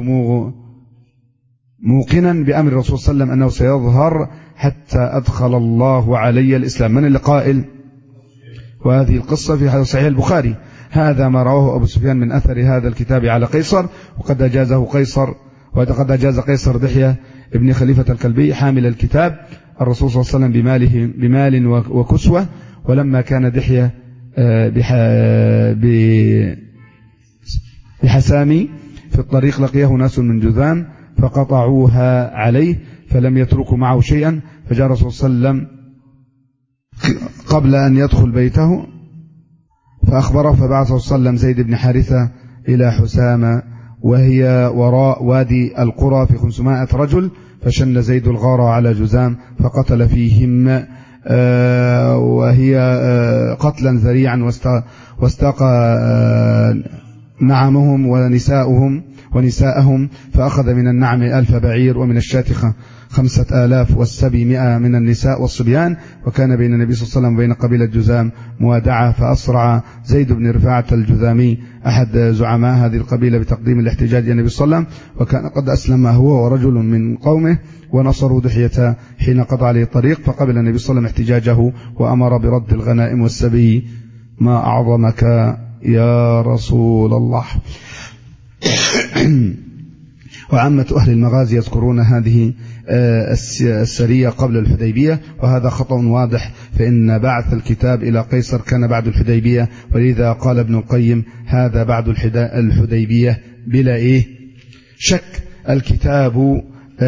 موقنا بأمر الرسول صلى الله عليه وسلم أنه سيظهر حتى أدخل الله علي الإسلام. من اللي قائل؟ وهذه القصة في صحيح البخاري. هذا ما رواه أبو سفيان من أثر هذا الكتاب على قيصر، وقد أجازه قيصر وقد أجاز قيصر دحية ابن خليفة الكلبي حامل الكتاب الرسول صلى الله عليه وسلم بماله بمال وكسوة. ولما كان دحية بحسامي في الطريق لقيه ناس من جذام فقطعوها عليه فلم يتركوا معه شيئا، فجاء الرسول صلى الله عليه وسلم قبل أن يدخل بيته فأخبره، فبعث صلى الله عليه وسلم زيد بن حارثة إلى حسامة وهي وراء وادي القرى في خمسمائة رجل، فشن زيد الغارة على جذام فقتل فيهم آه وهي آه قتلا ذريعا، واستاق آه نعمهم ونساؤهم ونساءهم، فأخذ من النعم ألف بعير ومن الشاة خمسة آلاف والسبي مئة من النساء والصبيان. وكان بين النبي صلى الله عليه وسلم وبين قبيلة جذام موادعة، فأسرع زيد بن رفاعة الجذامي أحد زعماء هذه القبيلة بتقديم الاحتجاج للنبي صلى الله عليه وسلم، وكان قد أسلم هو ورجل من قومه ونصروا دحية حين قضى عليه الطريق، فقبل النبي صلى الله عليه وسلم احتجاجه وأمر برد الغنائم والسبي. ما أعظمك يا رسول الله. وعامة أهل المغازي يذكرون هذه السرية قبل الحديبية، وهذا خطأ واضح، فإن بعث الكتاب إلى قيصر كان بعد الحديبية، ولذا قال ابن القيم هذا بعد الحديبية بلا إيه شك. الكتاب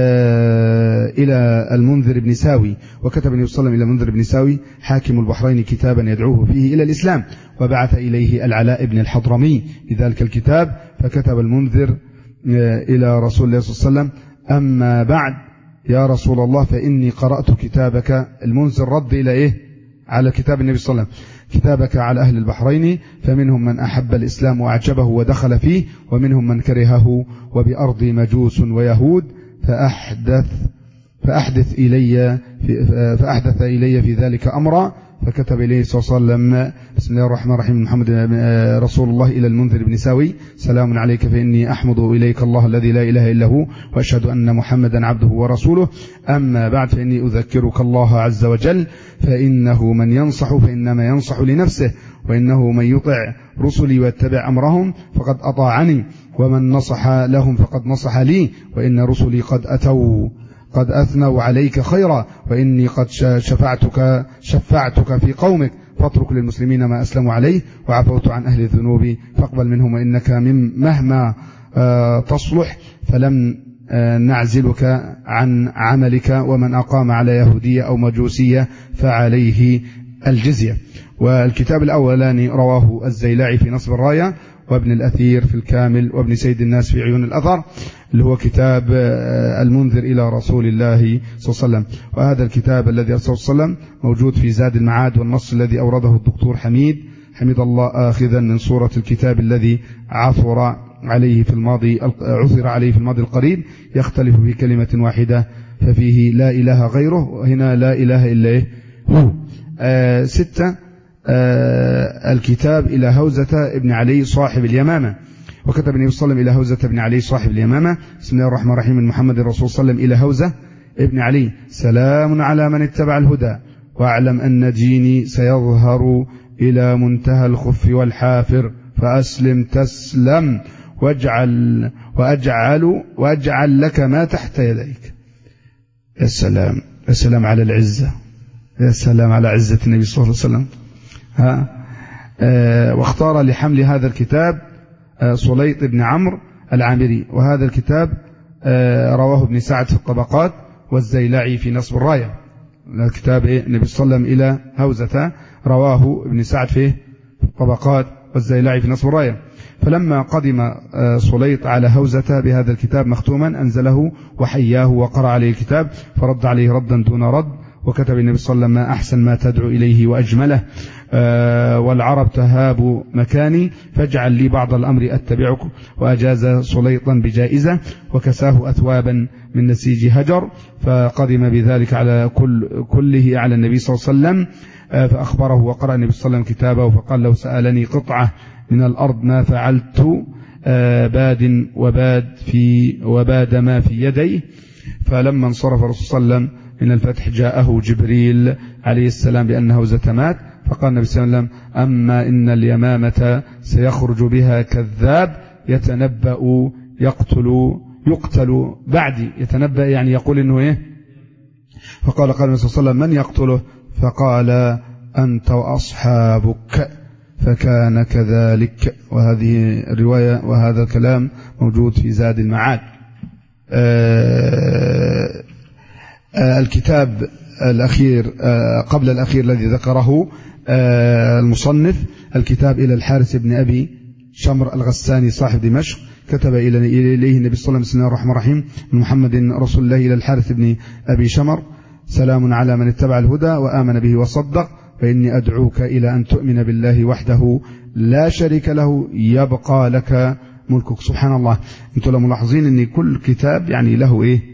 إلى المنذر بن ساوي، وكتب النبي صلى الله عليه وسلم إلى المنذر بن ساوي حاكم البحرين كتابا يدعوه فيه إلى الإسلام، وبعث إليه العلاء بن الحضرمي بذلك الكتاب، فكتب المنذر إلى رسول الله صلى الله عليه وسلم: أما بعد يا رسول الله فإني قرأت كتابك. المنذر رد إلى إيه؟ على كتاب النبي صلى الله عليه وسلم: كتابك على أهل البحرين، فمنهم من أحب الإسلام وأعجبه ودخل فيه، ومنهم من كرهه، وبأرض مجوس ويهود، فأحدث فأحدث إلي في فأحدث إلي في ذلك أمرا. فكتب إليه صلى الله عليه وسلم: بسم الله الرحمن الرحيم، محمد رسول الله إلى المنذر بن ساوي: سلام عليك، فإني أحمد إليك الله الذي لا إله إلا هو، وأشهد أن محمدا عبده ورسوله. أما بعد، فإني أذكرك الله عز وجل، فإنه من ينصح فإنما ينصح لنفسه، وإنه من يطع رسلي ويتبع أمرهم فقد أطاعني، ومن نصح لهم فقد نصح لي، وإن رسلي قد أتوا قد أثنوا عليك خيرا، وإني قد شفعتك شفعتك في قومك، فاترك للمسلمين ما أسلموا عليه، وعفوت عن أهل الذنوب فاقبل منهم، وإنك من مهما تصلح فلم نعزلك عن عملك، ومن أقام على يهودية أو مجوسية فعليه الجزية. والكتاب الأولاني رواه الزيلعي في نصب الراية، وابن الأثير في الكامل، وابن سيد الناس في عيون الأثر، اللي هو كتاب المنذر إلى رسول الله صلى الله عليه وسلم. وهذا الكتاب الذي أرسله صلى الله عليه وسلم موجود في زاد المعاد، والنص الذي أورده الدكتور حميد حميد الله آخذا من صورة الكتاب الذي عثر عليه في الماضي عثر عليه في الماضي القريب، يختلف في كلمة واحدة، ففيه لا إله غيره، وهنا لا إله إلا هو. آه ستة آه الكتاب إلى هوزة ابن علي صاحب اليمامة، وكتب النبي صلى الله عليه وسلم إلى هوزة ابن علي صاحب اليمامة: بسم الله الرحمن الرحيم، من محمد الرسول صلى الله عليه وسلم إلى هوزة ابن علي: سلام على من اتبع الهدى، واعلم أن ديني سيظهر إلى منتهى الخف والحافر، فأسلم تسلم، واجعل وأجعل وأجعل لك ما تحت يديك. يا سلام، يا سلام على العزة، يا سلام على عزة النبي صلى الله عليه وسلم. ها آه واختار لحمل هذا الكتاب آه سليط بن عمرو العامري، وهذا الكتاب آه رواه ابن سعد في الطبقات، والزيلعي في نصب الراية. الكتاب إيه؟ النبي صلى الله عليه وسلم إلى هوزة، رواه ابن سعد في الطبقات، والزيلعي في نصب الراية. فلما قدم سليط على هوزة بهذا الكتاب مختوما أنزله وحياه وقرأ عليه الكتاب فرد عليه ردا دون رد، وكتب النبي صلى الله عليه وسلم: ما أحسن ما تدعو إليه وأجمله، آه والعرب تهاب مكاني فاجعل لي بعض الأمر أتبعك. وأجاز سليطا بجائزة وكساه أثوابا من نسيج هجر، فقدم بذلك على كل كله على النبي صلى الله عليه وسلم، آه فأخبره وقرأ النبي صلى الله عليه وسلم كتابه فقال: لو سألني قطعة من الأرض ما فعلت، آه باد وباد في وباد ما في يديه. فلما انصرف الرسول صلى الله عليه وسلم من الفتح جاءه جبريل عليه السلام بأن هوزة مات، فقال النبي صلى الله عليه وسلم: أما إن اليمامة سيخرج بها كذاب يتنبأ يقتل يقتل بعدي. يتنبأ يعني يقول إنه إيه؟ فقال قال النبي صلى الله عليه وسلم: من يقتله؟ فقال: أنت وأصحابك. فكان كذلك. وهذه الرواية وهذا الكلام موجود في زاد المعاد. آه آه الكتاب الأخير آه قبل الأخير الذي ذكره آه المصنف، الكتاب إلى الحارث بن أبي شمر الغساني صاحب دمشق، كتب إليه النبي صلى الله عليه وسلم: بسم الله الرحمن الرحيم، من محمد رسول الله إلى الحارث بن أبي شمر: سلام على من اتبع الهدى وآمن به وصدق، فإني أدعوك إلى أن تؤمن بالله وحده لا شريك له يبقى لك ملكك. سبحان الله. انتم لو ملاحظين ان كل كتاب يعني له ايه؟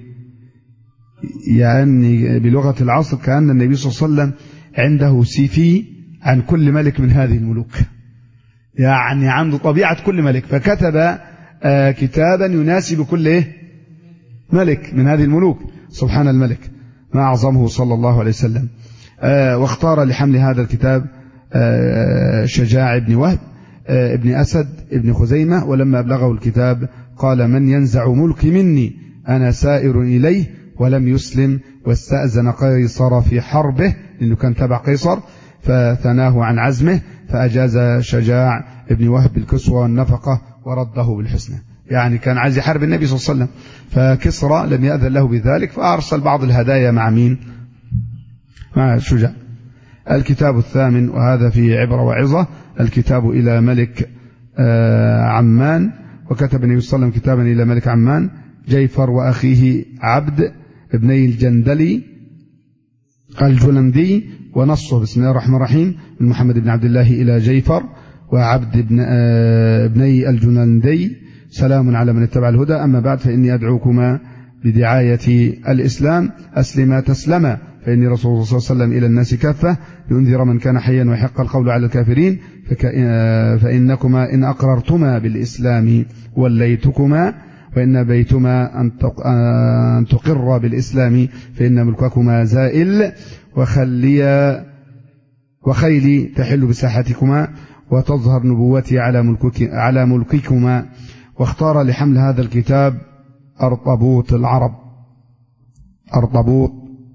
يعني بلغة العصر كأن النبي صلى الله عليه وسلم عنده سي في عن كل ملك من هذه الملوك، يعني عنده طبيعة كل ملك، فكتب آه كتابا يناسب كل ايه؟ ملك من هذه الملوك. سبحان الملك ما أعظمه صلى الله عليه وسلم. آه واختار لحمل هذا الكتاب آه شجاع بن وهب آه ابن أسد ابن خزيمة، ولما أبلغه الكتاب قال: من ينزع ملكي مني؟ أنا سائر إليه. ولم يسلم، واستأذن قيصر في حربه لأنه كان تبع قيصر، فثناه عن عزمه، فأجاز شجاع ابن وهب الكسوة والنفقة ورده بالحسنى. يعني كان عايز يحارب النبي صلى الله عليه وسلم، فكسرى لم يأذن له بذلك، فأرسل بعض الهدايا مع مين؟ مع شجاع. الكتاب الثامن، وهذا فيه عبرة وعظة، الكتاب إلى ملك عمان، وكتب النبي صلى الله عليه وسلم كتابا إلى ملك عمان جيفر وأخيه عبد ابني الجندلي الجلندي، ونصه: بسم الله الرحمن الرحيم، من محمد بن عبد الله إلى جيفر وعبد ابن ابني الجلندي، سلام على من اتبع الهدى، أما بعد، فإني أدعوكما بدعاية الإسلام أسلما تسلما، فإني رسول الله صلى الله عليه وسلم إلى الناس كافة لأنذر من كان حيا ويحق القول على الكافرين، فإنكما إن أقررتما بالإسلام وليتكما، وإن بيتما أن تقر بالإسلام فإن ملككما زائل، وخلي وخيلي تحل بساحتكما وتظهر نبوتي على ملكك على ملككما. واختار لحمل هذا الكتاب أرطبوط العرب أرطبوط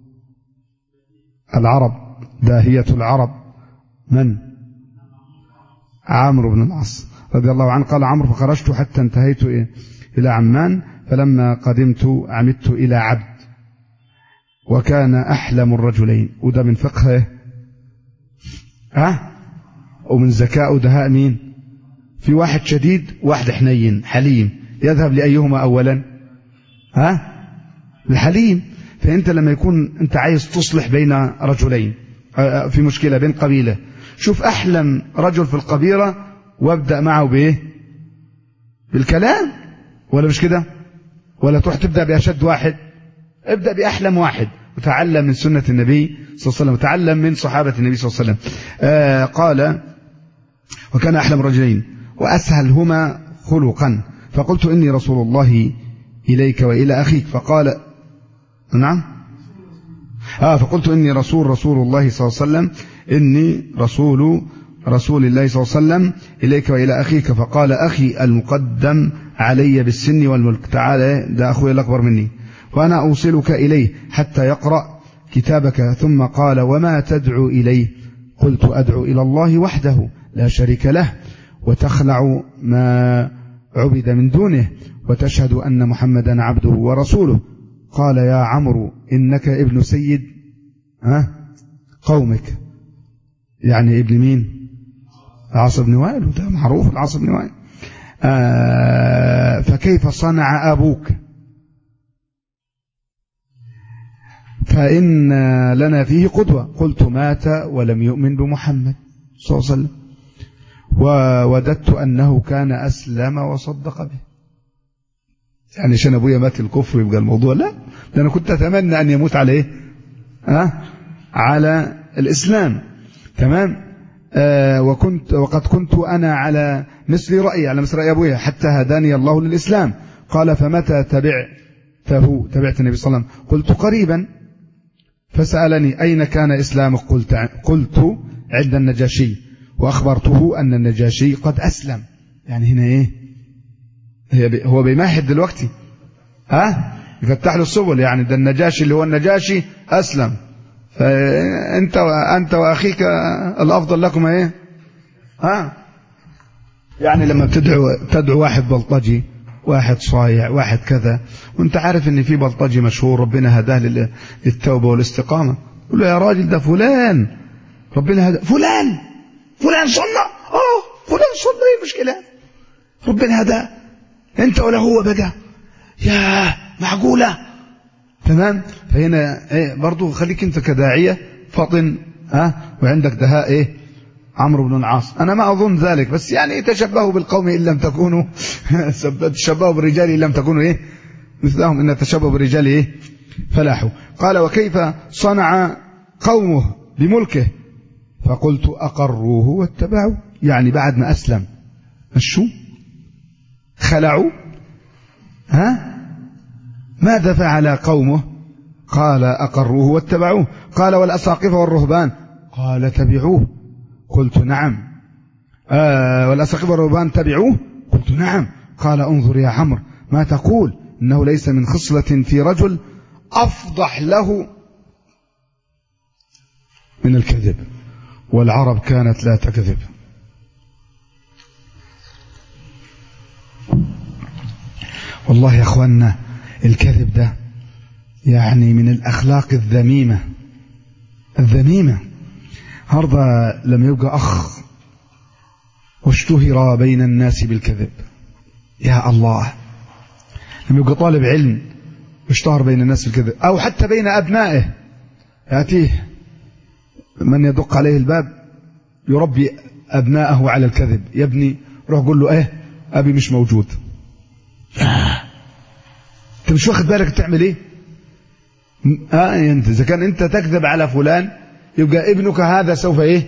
العرب داهية العرب. من؟ عمرو بن العاص رضي الله عنه. قال عمرو: فخرجت حتى انتهيت إلى عمان، فلما قدمت عمدت إلى عبد، وكان أحلم الرجلين. وده من فقهه ها ومن ذكاء دهاء مين؟ في واحد شديد واحد حنين حليم، يذهب لأيهما أولا؟ ها الحليم. فأنت لما يكون أنت عايز تصلح بين رجلين في مشكلة بين قبيلة، شوف أحلم رجل في القبيلة وابدأ معه بإيه؟ بالكلام، ولا مش كده؟ ولا تروح تبدأ بأشد واحد؟ ابدأ بأحلم واحد، وتعلم من سنة النبي صلى الله عليه وسلم، وتعلم من صحابة النبي صلى الله عليه وسلم. آه قال: وكان أحلم رجلين وأسهلهما خلقا، فقلت: إني رسول الله إليك وإلى أخيك. فقال: نعم آه فقلت: إني رسول رسول الله صلى الله عليه وسلم إني رسول رسول الله صلى الله عليه وسلم إليك وإلى أخيك. فقال: أخي المقدم علي بالسن والملك، تعالى ده أخوي الأكبر مني، وأنا أوصلك إليه حتى يقرأ كتابك. ثم قال: وما تدعو إليه؟ قلت: أدعو إلى الله وحده لا شريك له، وتخلع ما عبد من دونه، وتشهد أن محمدا عبده ورسوله. قال: يا عمرو إنك ابن سيد ها قومك. يعني ابن مين؟ العاص بن وائل، وده معروف العاص بن وائل. آه فكيف صنع أبوك؟ فإن لنا فيه قدوة. قلت مات ولم يؤمن بمحمد صلى الله عليه وسلم، ووددت أنه كان أسلم وصدق به. يعني عشان أبويا مات الكفر يبقى الموضوع؟ لا، ده أنا كنت أتمنى أن يموت على إيه؟ أه؟ على الإسلام. تمام. آه وكنت وقد كنت أنا على مثل رأيي، على مثل رأي أبويا، حتى هداني الله للإسلام. قال فمتى تبعته تبعت النبي صلى الله عليه وسلم؟ قلت قريبا. فسألني أين كان إسلامك؟ قلت قلت عند النجاشي، وأخبرته أن النجاشي قد أسلم. يعني هنا إيه؟ هو بيمهد دلوقتي، ها يفتح له السبل. يعني ده النجاشي اللي هو النجاشي أسلم، فأنت أنت وأخيك الأفضل لكم إيه؟ ها يعني لما بتدعو تدعو واحد بلطجي، واحد صايع، واحد كذا، وانت عارف ان في بلطجي مشهور ربنا هداه للتوبه والاستقامه، قول له يا راجل ده فلان ربنا هداه، فلان فلان صنع، اه فلان صنع، ايه المشكله؟ ربنا هداه، انت ولا هو بقى؟ يا معقوله؟ تمام. فهنا ايه برضه خليك انت كداعيه فطن، ها وعندك دهاء ايه؟ عمرو بن العاص. أنا ما أظن ذلك، بس يعني تشبهوا بالقوم إن لم تكونوا تشبهوا بالرجال إن لم تكونوا إيه مثلهم، إن تشبهوا بالرجال إيه فلاحوا. قال وكيف صنع قومه بملكه؟ فقلت أقروه واتبعوا. يعني بعد ما أسلم مشوا خلعوا، ها ماذا فعل قومه؟ قال أقروه واتبعوه. قال والأساقفة والرهبان؟ قال تبعوه. قلت نعم. آه والأساقفة والرهبان تبعوه؟ قلت نعم. قال انظر يا عمرو ما تقول، إنه ليس من خصلة في رجل أفضح له من الكذب، والعرب كانت لا تكذب. والله يا أخوانا الكذب ده يعني من الأخلاق الذميمة الذميمة. هذا لم يبقى أخ واشتهر بين الناس بالكذب، يا الله، لم يبقى طالب علم واشتهر بين الناس بالكذب، أو حتى بين أبنائه، يأتيه من يدق عليه الباب يربي أبنائه على الكذب. يا ابني روح قول له إيه أبي مش موجود. أنت مش واخد بالك تعمل إيه؟ آه أنت إذا كان أنت تكذب على فلان يبقى ابنك هذا سوف إيه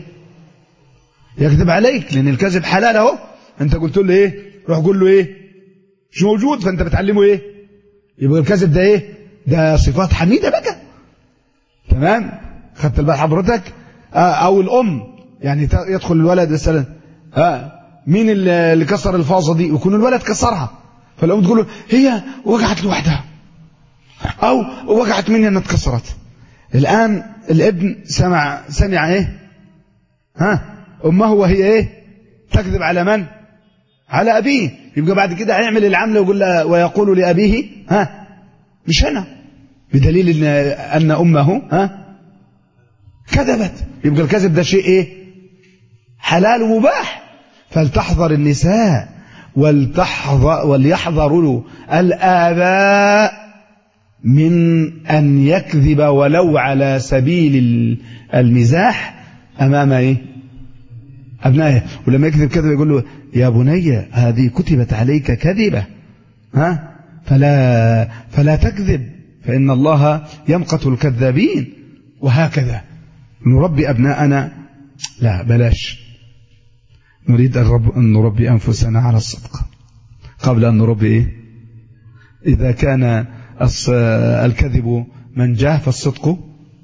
يكذب عليك، لأن الكذب حلال أهو. أنت قلت له إيه؟ روح قول له إيه مش موجود، فأنت بتعلمه إيه؟ يبقى الكذب ده إيه؟ ده صفات حميدة بقى. تمام. خدت البال حضرتك؟ آه أو الأم يعني يدخل الولد مثلا، آه مين اللي كسر الفاظة دي؟ يكون الولد كسرها، فالأم تقول له هي وقعت لوحدها، أو وقعت مني أنها اتكسرت. الآن الابن سمع سمع إيه؟ ها أمه وهي إيه؟ تكذب على من؟ على أبيه. يبقى بعد كده هيعمل العمل ويقول له ويقول لأبيه ها مش أنا، بدليل إن أن أمه ها كذبت. يبقى الكذب ده شيء إيه؟ حلال ومباح. فلتحذر النساء ولتحذر وليحذروا الآباء من أن يكذب ولو على سبيل المزاح أمام إيه؟ أبنائه. ولما يكذب كذب يقول له يا بني هذه كتبت عليك كذبة، ها فلا فلا تكذب فإن الله يمقت الكذابين. وهكذا نربي أبناءنا. لا بلاش، نريد أن نربي أنفسنا على الصدق قبل أن نربي إيه؟ إذا كان الكذب منجاه فالصدق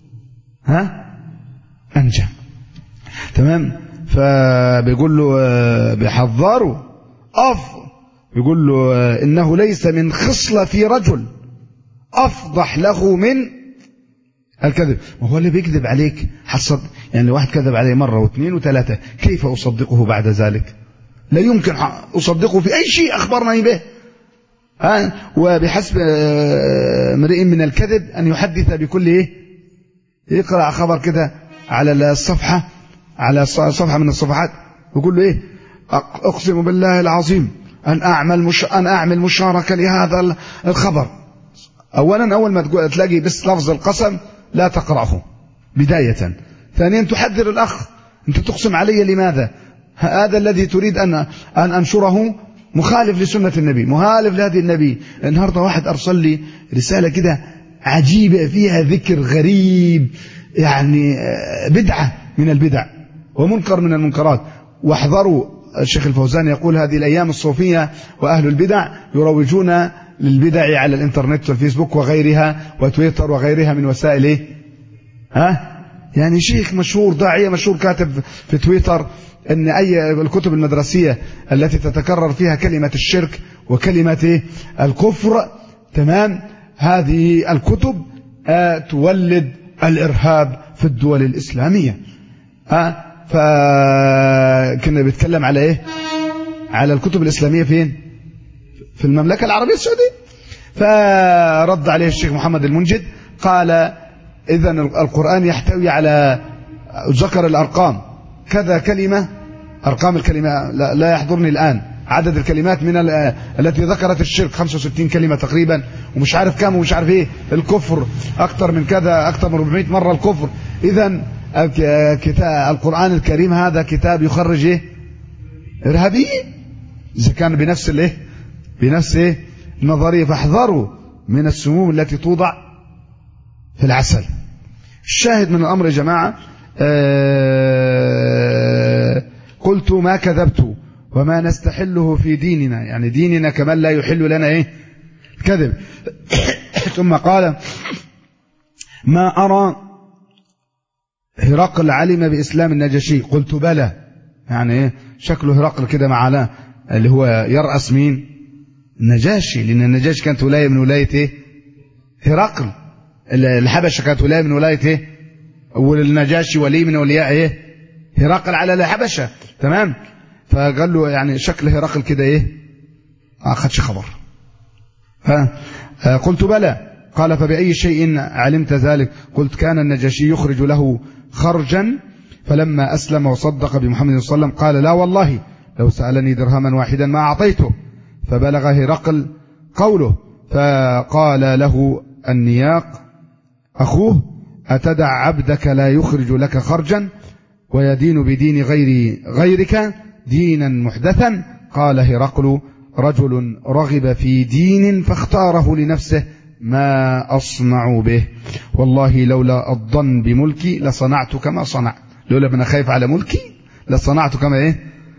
ها أنجى. تمام. فبيقول له بيحذره أف بيقول له إنه ليس من خصلة في رجل أفضح له من الكذب. وهو اللي بيكذب عليك حصد، يعني لو واحد كذب عليه مرة واثنين وثلاثة كيف أصدقه بعد ذلك؟ لا يمكن أصدقه في أي شيء أخبرني به. ها وبحسب امرئ من الكذب أن يحدث بكل إيه؟ يقرأ خبر كده على الصفحة على صفحة من الصفحات ويقول له إيه؟ أقسم بالله العظيم أن أعمل مش... أن أعمل مشاركة لهذا الخبر. أولا أول ما تلاقي بس لفظ القسم لا تقرأه بداية. ثانيا تحذر الأخ، أنت تقسم علي لماذا؟ هذا الذي تريد أن أن أنشره مخالف لسنة النبي، مخالف لهذه النبي. النهاردة واحد أرسل لي رسالة كده عجيبة فيها ذكر غريب، يعني بدعة من البدع ومنكر من المنكرات. واحذروا، الشيخ الفوزان يقول هذه الأيام الصوفية وأهل البدع يروجون للبدع على الإنترنت والفيسبوك وغيرها وتويتر وغيرها من وسائل إيه؟ ها؟ يعني شيخ مشهور، داعية مشهور، كاتب في تويتر أن أي الكتب المدرسية التي تتكرر فيها كلمة الشرك وكلمة إيه؟ الكفر، تمام، هذه الكتب آه تولد الإرهاب في الدول الإسلامية. آه فكنا بيتكلم على إيه؟ على الكتب الإسلامية فين؟ في المملكة العربية السعودية. فرد عليه الشيخ محمد المنجد قال إذن القرآن يحتوي على، ذكر الأرقام كذا كلمة، أرقام الكلمة لا, لا يحضرني الآن عدد الكلمات من التي ذكرت الشرك، خمسة وستين كلمة تقريبا، ومش عارف كم ومش عارف ايه، الكفر أكثر من كذا، أكثر من أربعمائة مرة الكفر. إذن القرآن الكريم هذا كتاب يخرج ايه؟ إرهابي، إذا كان بنفس الايه؟ بنفس ايه؟ النظرية. فاحذروا من السموم التي توضع في العسل. الشاهد من الأمر يا جماعة، آه قلت ما كذبت وما نستحله في ديننا، يعني ديننا كمان لا يحل لنا ايه؟ الكذب. ثم قال ما أرى هرقل علم بإسلام النجاشي. قلت بلى، يعني ايه شكله هرقل كده معنا اللي هو يرأس مين؟ النجاشي، لأن النجاشي كانت ولاية من ولاية ايه؟ هرقل. الحبشة كانت ولاية من ولاية ايه؟ والنجاشي ولي من ولياء ايه؟ هرقل على الحبشة، تمام. فقال له يعني شكل هرقل كده ايه؟ ما اخذش خبر. فقلت بلى. قال فبأي شيء علمت ذلك؟ قلت كان النجاشي يخرج له خرجا، فلما أسلم وصدق بمحمد صلى الله عليه وسلم قال لا والله لو سألني درهما واحدا ما أعطيته. فبلغ هرقل قوله، فقال له النياق أخوه أتدع عبدك لا يخرج لك خرجا ويدين بدين غير غيرك دينا محدثا؟ قال هرقل رجل رغب في دين فاختاره لنفسه ما أصنع به، والله لولا الظن بملكي لصنعت كما صنع، لولا من خايف على ملكي لصنعت كما ايه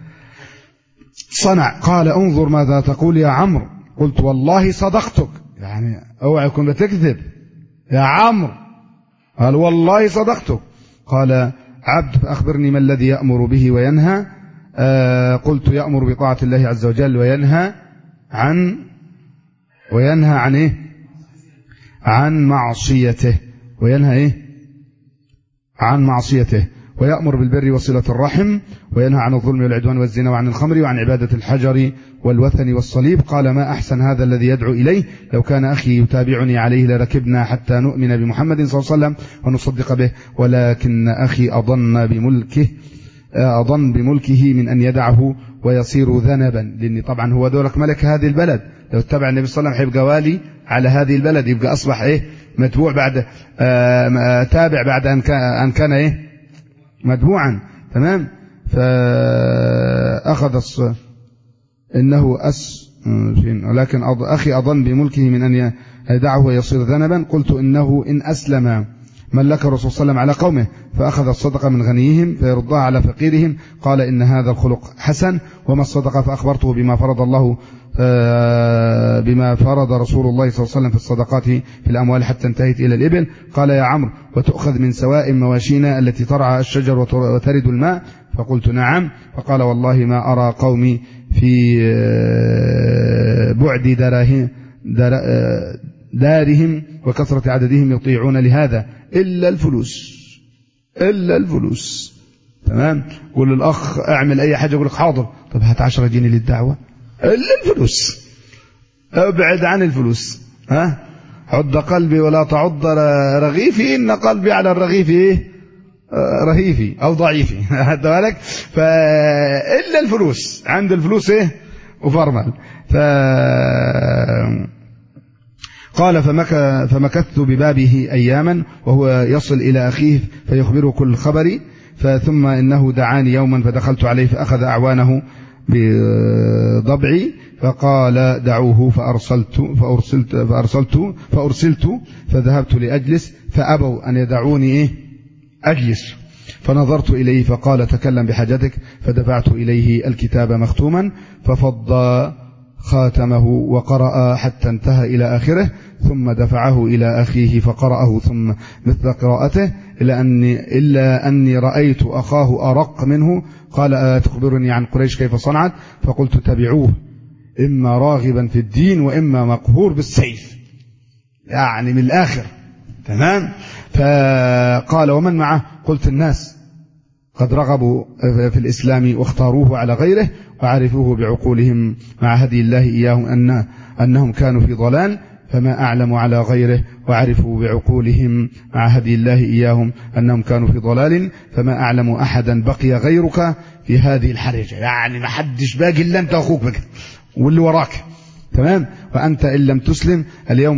صنع. قال انظر ماذا تقول يا عمرو. قلت والله صدقتك، يعني اوعى يكون بتكذب يا عمرو. قال والله صدقتك. قال عبد فأخبرني ما الذي يأمر به وينهى؟ آه قلت يأمر بطاعة الله عز وجل وينهى عن وينهى عن ايه؟ عن معصيته. وينهى ايه؟ عن معصيته. ويأمر بالبر وصلة الرحم، وينهى عن الظلم والعدوان والزنا وعن الخمر وعن عبادة الحجر والوثن والصليب. قال ما أحسن هذا الذي يدعو إليه، لو كان أخي يتابعني عليه لركبنا حتى نؤمن بمحمد صلى الله عليه وسلم ونصدق به، ولكن أخي أظن بملكه أظن بملكه من أن يدعه ويصير ذنبا، لأن طبعا هو دولك ملك هذه البلد، لو اتبع النبي صلى الله عليه وسلم هيبقى والي على هذه البلد، يبقى أصبح إيه؟ متبوع بعد آه تابع بعد أن كان, أن كان إيه؟ متبوعا، تمام. فأخذ الص... إنه أس ولكن أخي أظن بملكه من أن يدعه ويصير ذنبا. قلت إنه إن أسلم ملك الرسول صلى الله عليه وسلم على قومه فأخذ الصدقة من غنيهم فيردها على فقيرهم. قال إن هذا الخلق حسن. وما الصدقة؟ فأخبرته بما فرض الله بما فرض رسول الله صلى الله عليه وسلم في الصدقات في الأموال حتى انتهت إلى الإبل. قال يا عمرو وتؤخذ من سواء مواشينا التي ترعى الشجر وترد الماء؟ فقلت نعم. فقال والله ما أرى قومي في بعد دراهم دارهم وكثرة عددهم يطيعون لهذا إلا الفلوس، إلا الفلوس، تمام. قول للأخ اعمل أي حاجة يقول لك حاضر. طب هات عشرة جنيه للدعوة، إلا الفلوس، ابعد عن الفلوس. ها عد قلبي ولا تعض رغيفي، إن قلبي على الرغيف إيه؟ رهيفي أو ضعيفي. هذا بالك. فإلا الفلوس، عند الفلوس إيه؟ وفرمل. ف قال فمكثت ببابه أياما وهو يصل إلى أخيه فيخبره كل خبري، ثم إنه دعاني يوما فدخلت عليه فأخذ أعوانه بضبعي فقال دعوه، فأرسلت فأرسلت فأرسلت فأرسلت فذهبت لأجلس فأبوا أن يدعوني إيه أجلس، فنظرت إليه فقال تكلم بحاجتك، فدفعت إليه الكتاب مختوما ففض خاتمه وقرأ حتى انتهى إلى آخره، ثم دفعه إلى أخيه فقرأه ثم مثل قراءته، إلا أني, إلا أني رأيت أخاه أرق منه. قال تخبرني عن قريش كيف صنعت؟ فقلت تبعوه إما راغبا في الدين وإما مقهور بالسيف، يعني من الآخر. تمام. فقال ومن معه؟ قلت الناس قد رغبوا في الإسلام واختاروه على غيره وعرفوه بعقولهم مع هدي الله إياهم أن أنهم كانوا في ضلال، فما أعلم على غيره وعرفوا بعقولهم مع هدي الله إياهم أنهم كانوا في ضلال، فما أعلم أحدا بقي غيرك في هذه الحرجة، يعني ما حدش باقي إلا أنت أخوك بقى واللي وراك. تمام. وأنت إن لم تسلم اليوم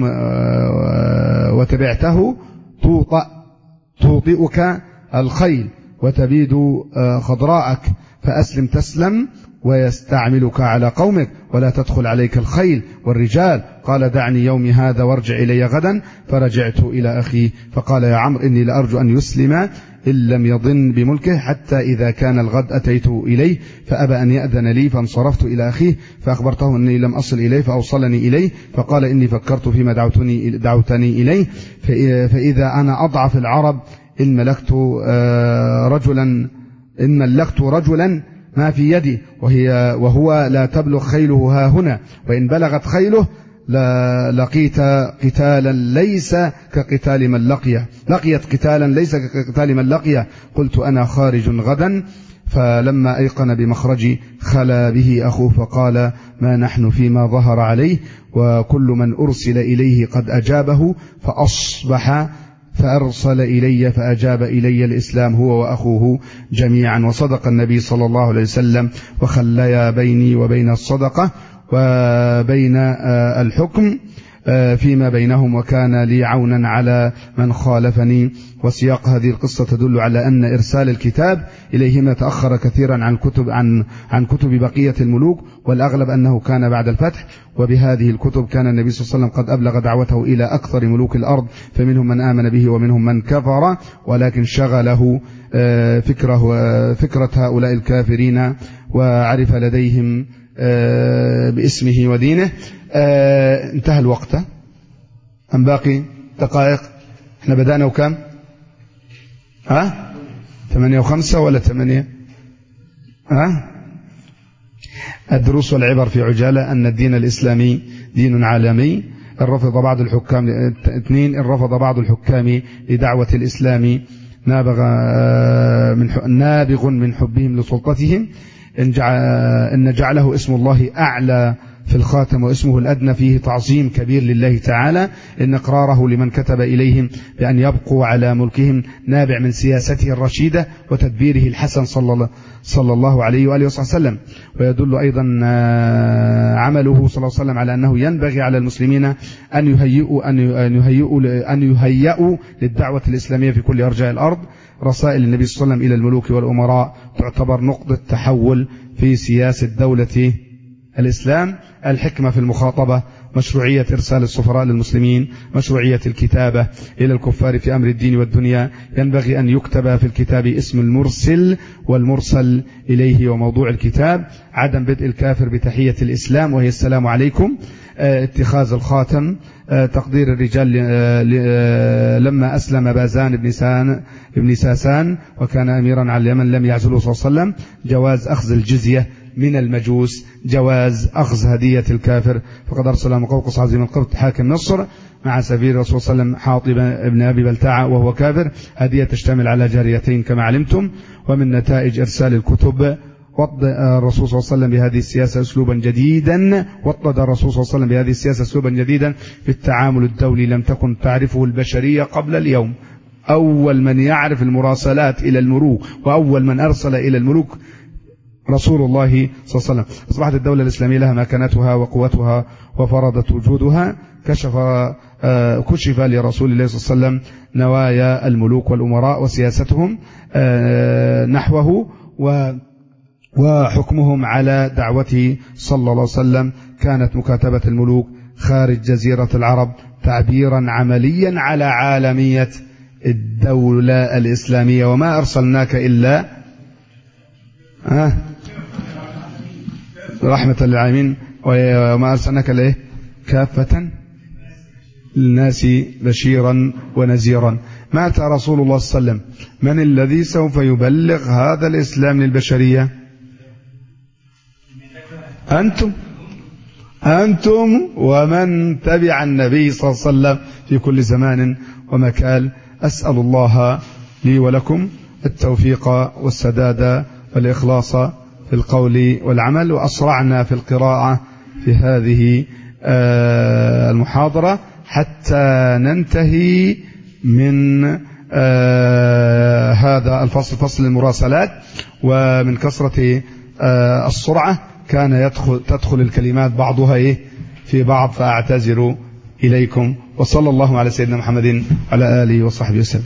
وتبعته توطأ توطئك الخيل وتبيد خضراءك، فأسلم تسلم ويستعملك على قومك ولا تدخل عليك الخيل والرجال. قال دعني يومي هذا وارجع إلي غدا، فرجعت إلى أخي فقال يا عمرو إني لأرجو أن يسلم إن لم يضن بملكه، حتى إذا كان الغد أتيت إليه فأبى أن يأذن لي، فانصرفت إلى أخيه فأخبرته أني لم أصل إليه فأوصلني إليه، فقال إني فكرت فيما دعوتني, دعوتني إليه، فإذا أنا أضعف العرب إن ملكت رجلا إن ملكت رجلا ما في يدي وهي وهو لا تبلغ خيله ها هنا، وإن بلغت خيله لقيت قتالا ليس كقتال من لقيه لقيت قتالا ليس كقتال من لقيه. قلت أنا خارج غدا، فلما أيقن بمخرجي خلا به أخوه فقال ما نحن فيما ظهر عليه، وكل من أرسل إليه قد أجابه، فأصبح فأرسل إلي فأجاب إلي الإسلام هو وأخوه جميعا. وصدق النبي صلى الله عليه وسلم وخليا بيني وبين الصدقة وبين الحكم فيما بينهم، وكان لي عونا على من خالفني. وسياق هذه القصة تدل على أن إرسال الكتاب إليهما تأخر كثيرا عن كتب عن عن كتب بقية الملوك، والأغلب أنه كان بعد الفتح. وبهذه الكتب كان النبي صلى الله عليه وسلم قد أبلغ دعوته إلى أكثر ملوك الأرض، فمنهم من آمن به ومنهم من كفر، ولكن شغله فكره فكرة هؤلاء الكافرين وعرف لديهم باسمه ودينه. انتهى الوقت، أم باقي دقائق؟ احنا بدأنا وكم؟ ها ثمانية وخمسة ولا ثمانية؟ ها الدروس والعبر في عجالة أن الدين الإسلامي دين عالمي. الرفض بعض الحكام اثنين الرفض بعض الحكام لدعوة الإسلام نابغ من نابغ من حبهم لسلطتهم، إن, جعل إن جعله اسم الله أعلى في الخاتم واسمه الأدنى فيه تعظيم كبير لله تعالى، إن إقراره لمن كتب إليهم بأن يبقوا على ملكهم نابع من سياسته الرشيدة وتدبيره الحسن صلى الله عليه وآله وسلم. ويدل أيضا عمله صلى الله عليه وسلم على أنه ينبغي على المسلمين أن يهيئوا أن يهيئوا أن يهيئوا للدعوة الإسلامية في كل أرجاء الأرض. رسائل النبي صلى الله عليه وسلم إلى الملوك والأمراء تعتبر نقطة تحول في سياسة دولة الإسلام. الحكمة في المخاطبة، مشروعية إرسال السفراء للمسلمين، مشروعية الكتابة إلى الكفار في أمر الدين والدنيا. ينبغي أن يكتب في الكتاب اسم المرسل والمرسل إليه وموضوع الكتاب. عدم بدء الكافر بتحية الإسلام وهي السلام عليكم. اتخاذ الخاتم. تقدير الرجال لما أسلم بازان بن سان ابن ساسان وكان أميرا على اليمن لم يعزله صلى الله عليه وسلم. جواز أخذ الجزية من المجوس. جواز أخذ هدية الكافر، فقد أرسل مقوقس عظيم القبط حاكم مصر مع سفير الرسول صلى الله عليه وسلم حاطب ابن أبي بلتاعة وهو كافر، هدية تشتمل على جاريتين كما علمتم. ومن نتائج إرسال الكتب وضع الرسول صلى الله عليه وسلم بهذه السياسة أسلوبا جديدا وضع الرسول صلى الله عليه وسلم بهذه السياسة أسلوبا جديدا في التعامل الدولي لم تكن تعرفه البشرية قبل اليوم. أول من يعرف المراسلات إلى الملوك وأول من أرسل إلى الملوك رسول الله صلى الله عليه وسلم. أصبحت الدولة الإسلامية لها مكانتها وقوتها وفرضت وجودها. كشف كشف لرسول الله صلى الله عليه وسلم نوايا الملوك والأمراء وسياستهم نحوه وحكمهم على دعوته صلى الله عليه وسلم. كانت مكاتبة الملوك خارج جزيرة العرب تعبيرا عمليا على عالمية الدولة الإسلامية. وما أرسلناك إلا أه رحمة للعالمين وما أرسلناك إلا كافة للناس بشيرا ونذيرا. مات رسول الله صلى الله عليه وسلم، من الذي سوف يبلغ هذا الإسلام للبشرية؟ أنتم أنتم ومن تبع النبي صلى الله عليه وسلم في كل زمان ومكان. أسأل الله لي ولكم التوفيق والسداد والإخلاص في القول والعمل. وأسرعنا في القراءة في هذه المحاضرة حتى ننتهي من هذا الفصل، فصل المراسلات. ومن كثرة السرعة كان يدخل تدخل الكلمات بعضها إيه في بعض، فأعتذر إليكم. وصلى الله على سيدنا محمد وعلى آله وصحبه وسلم.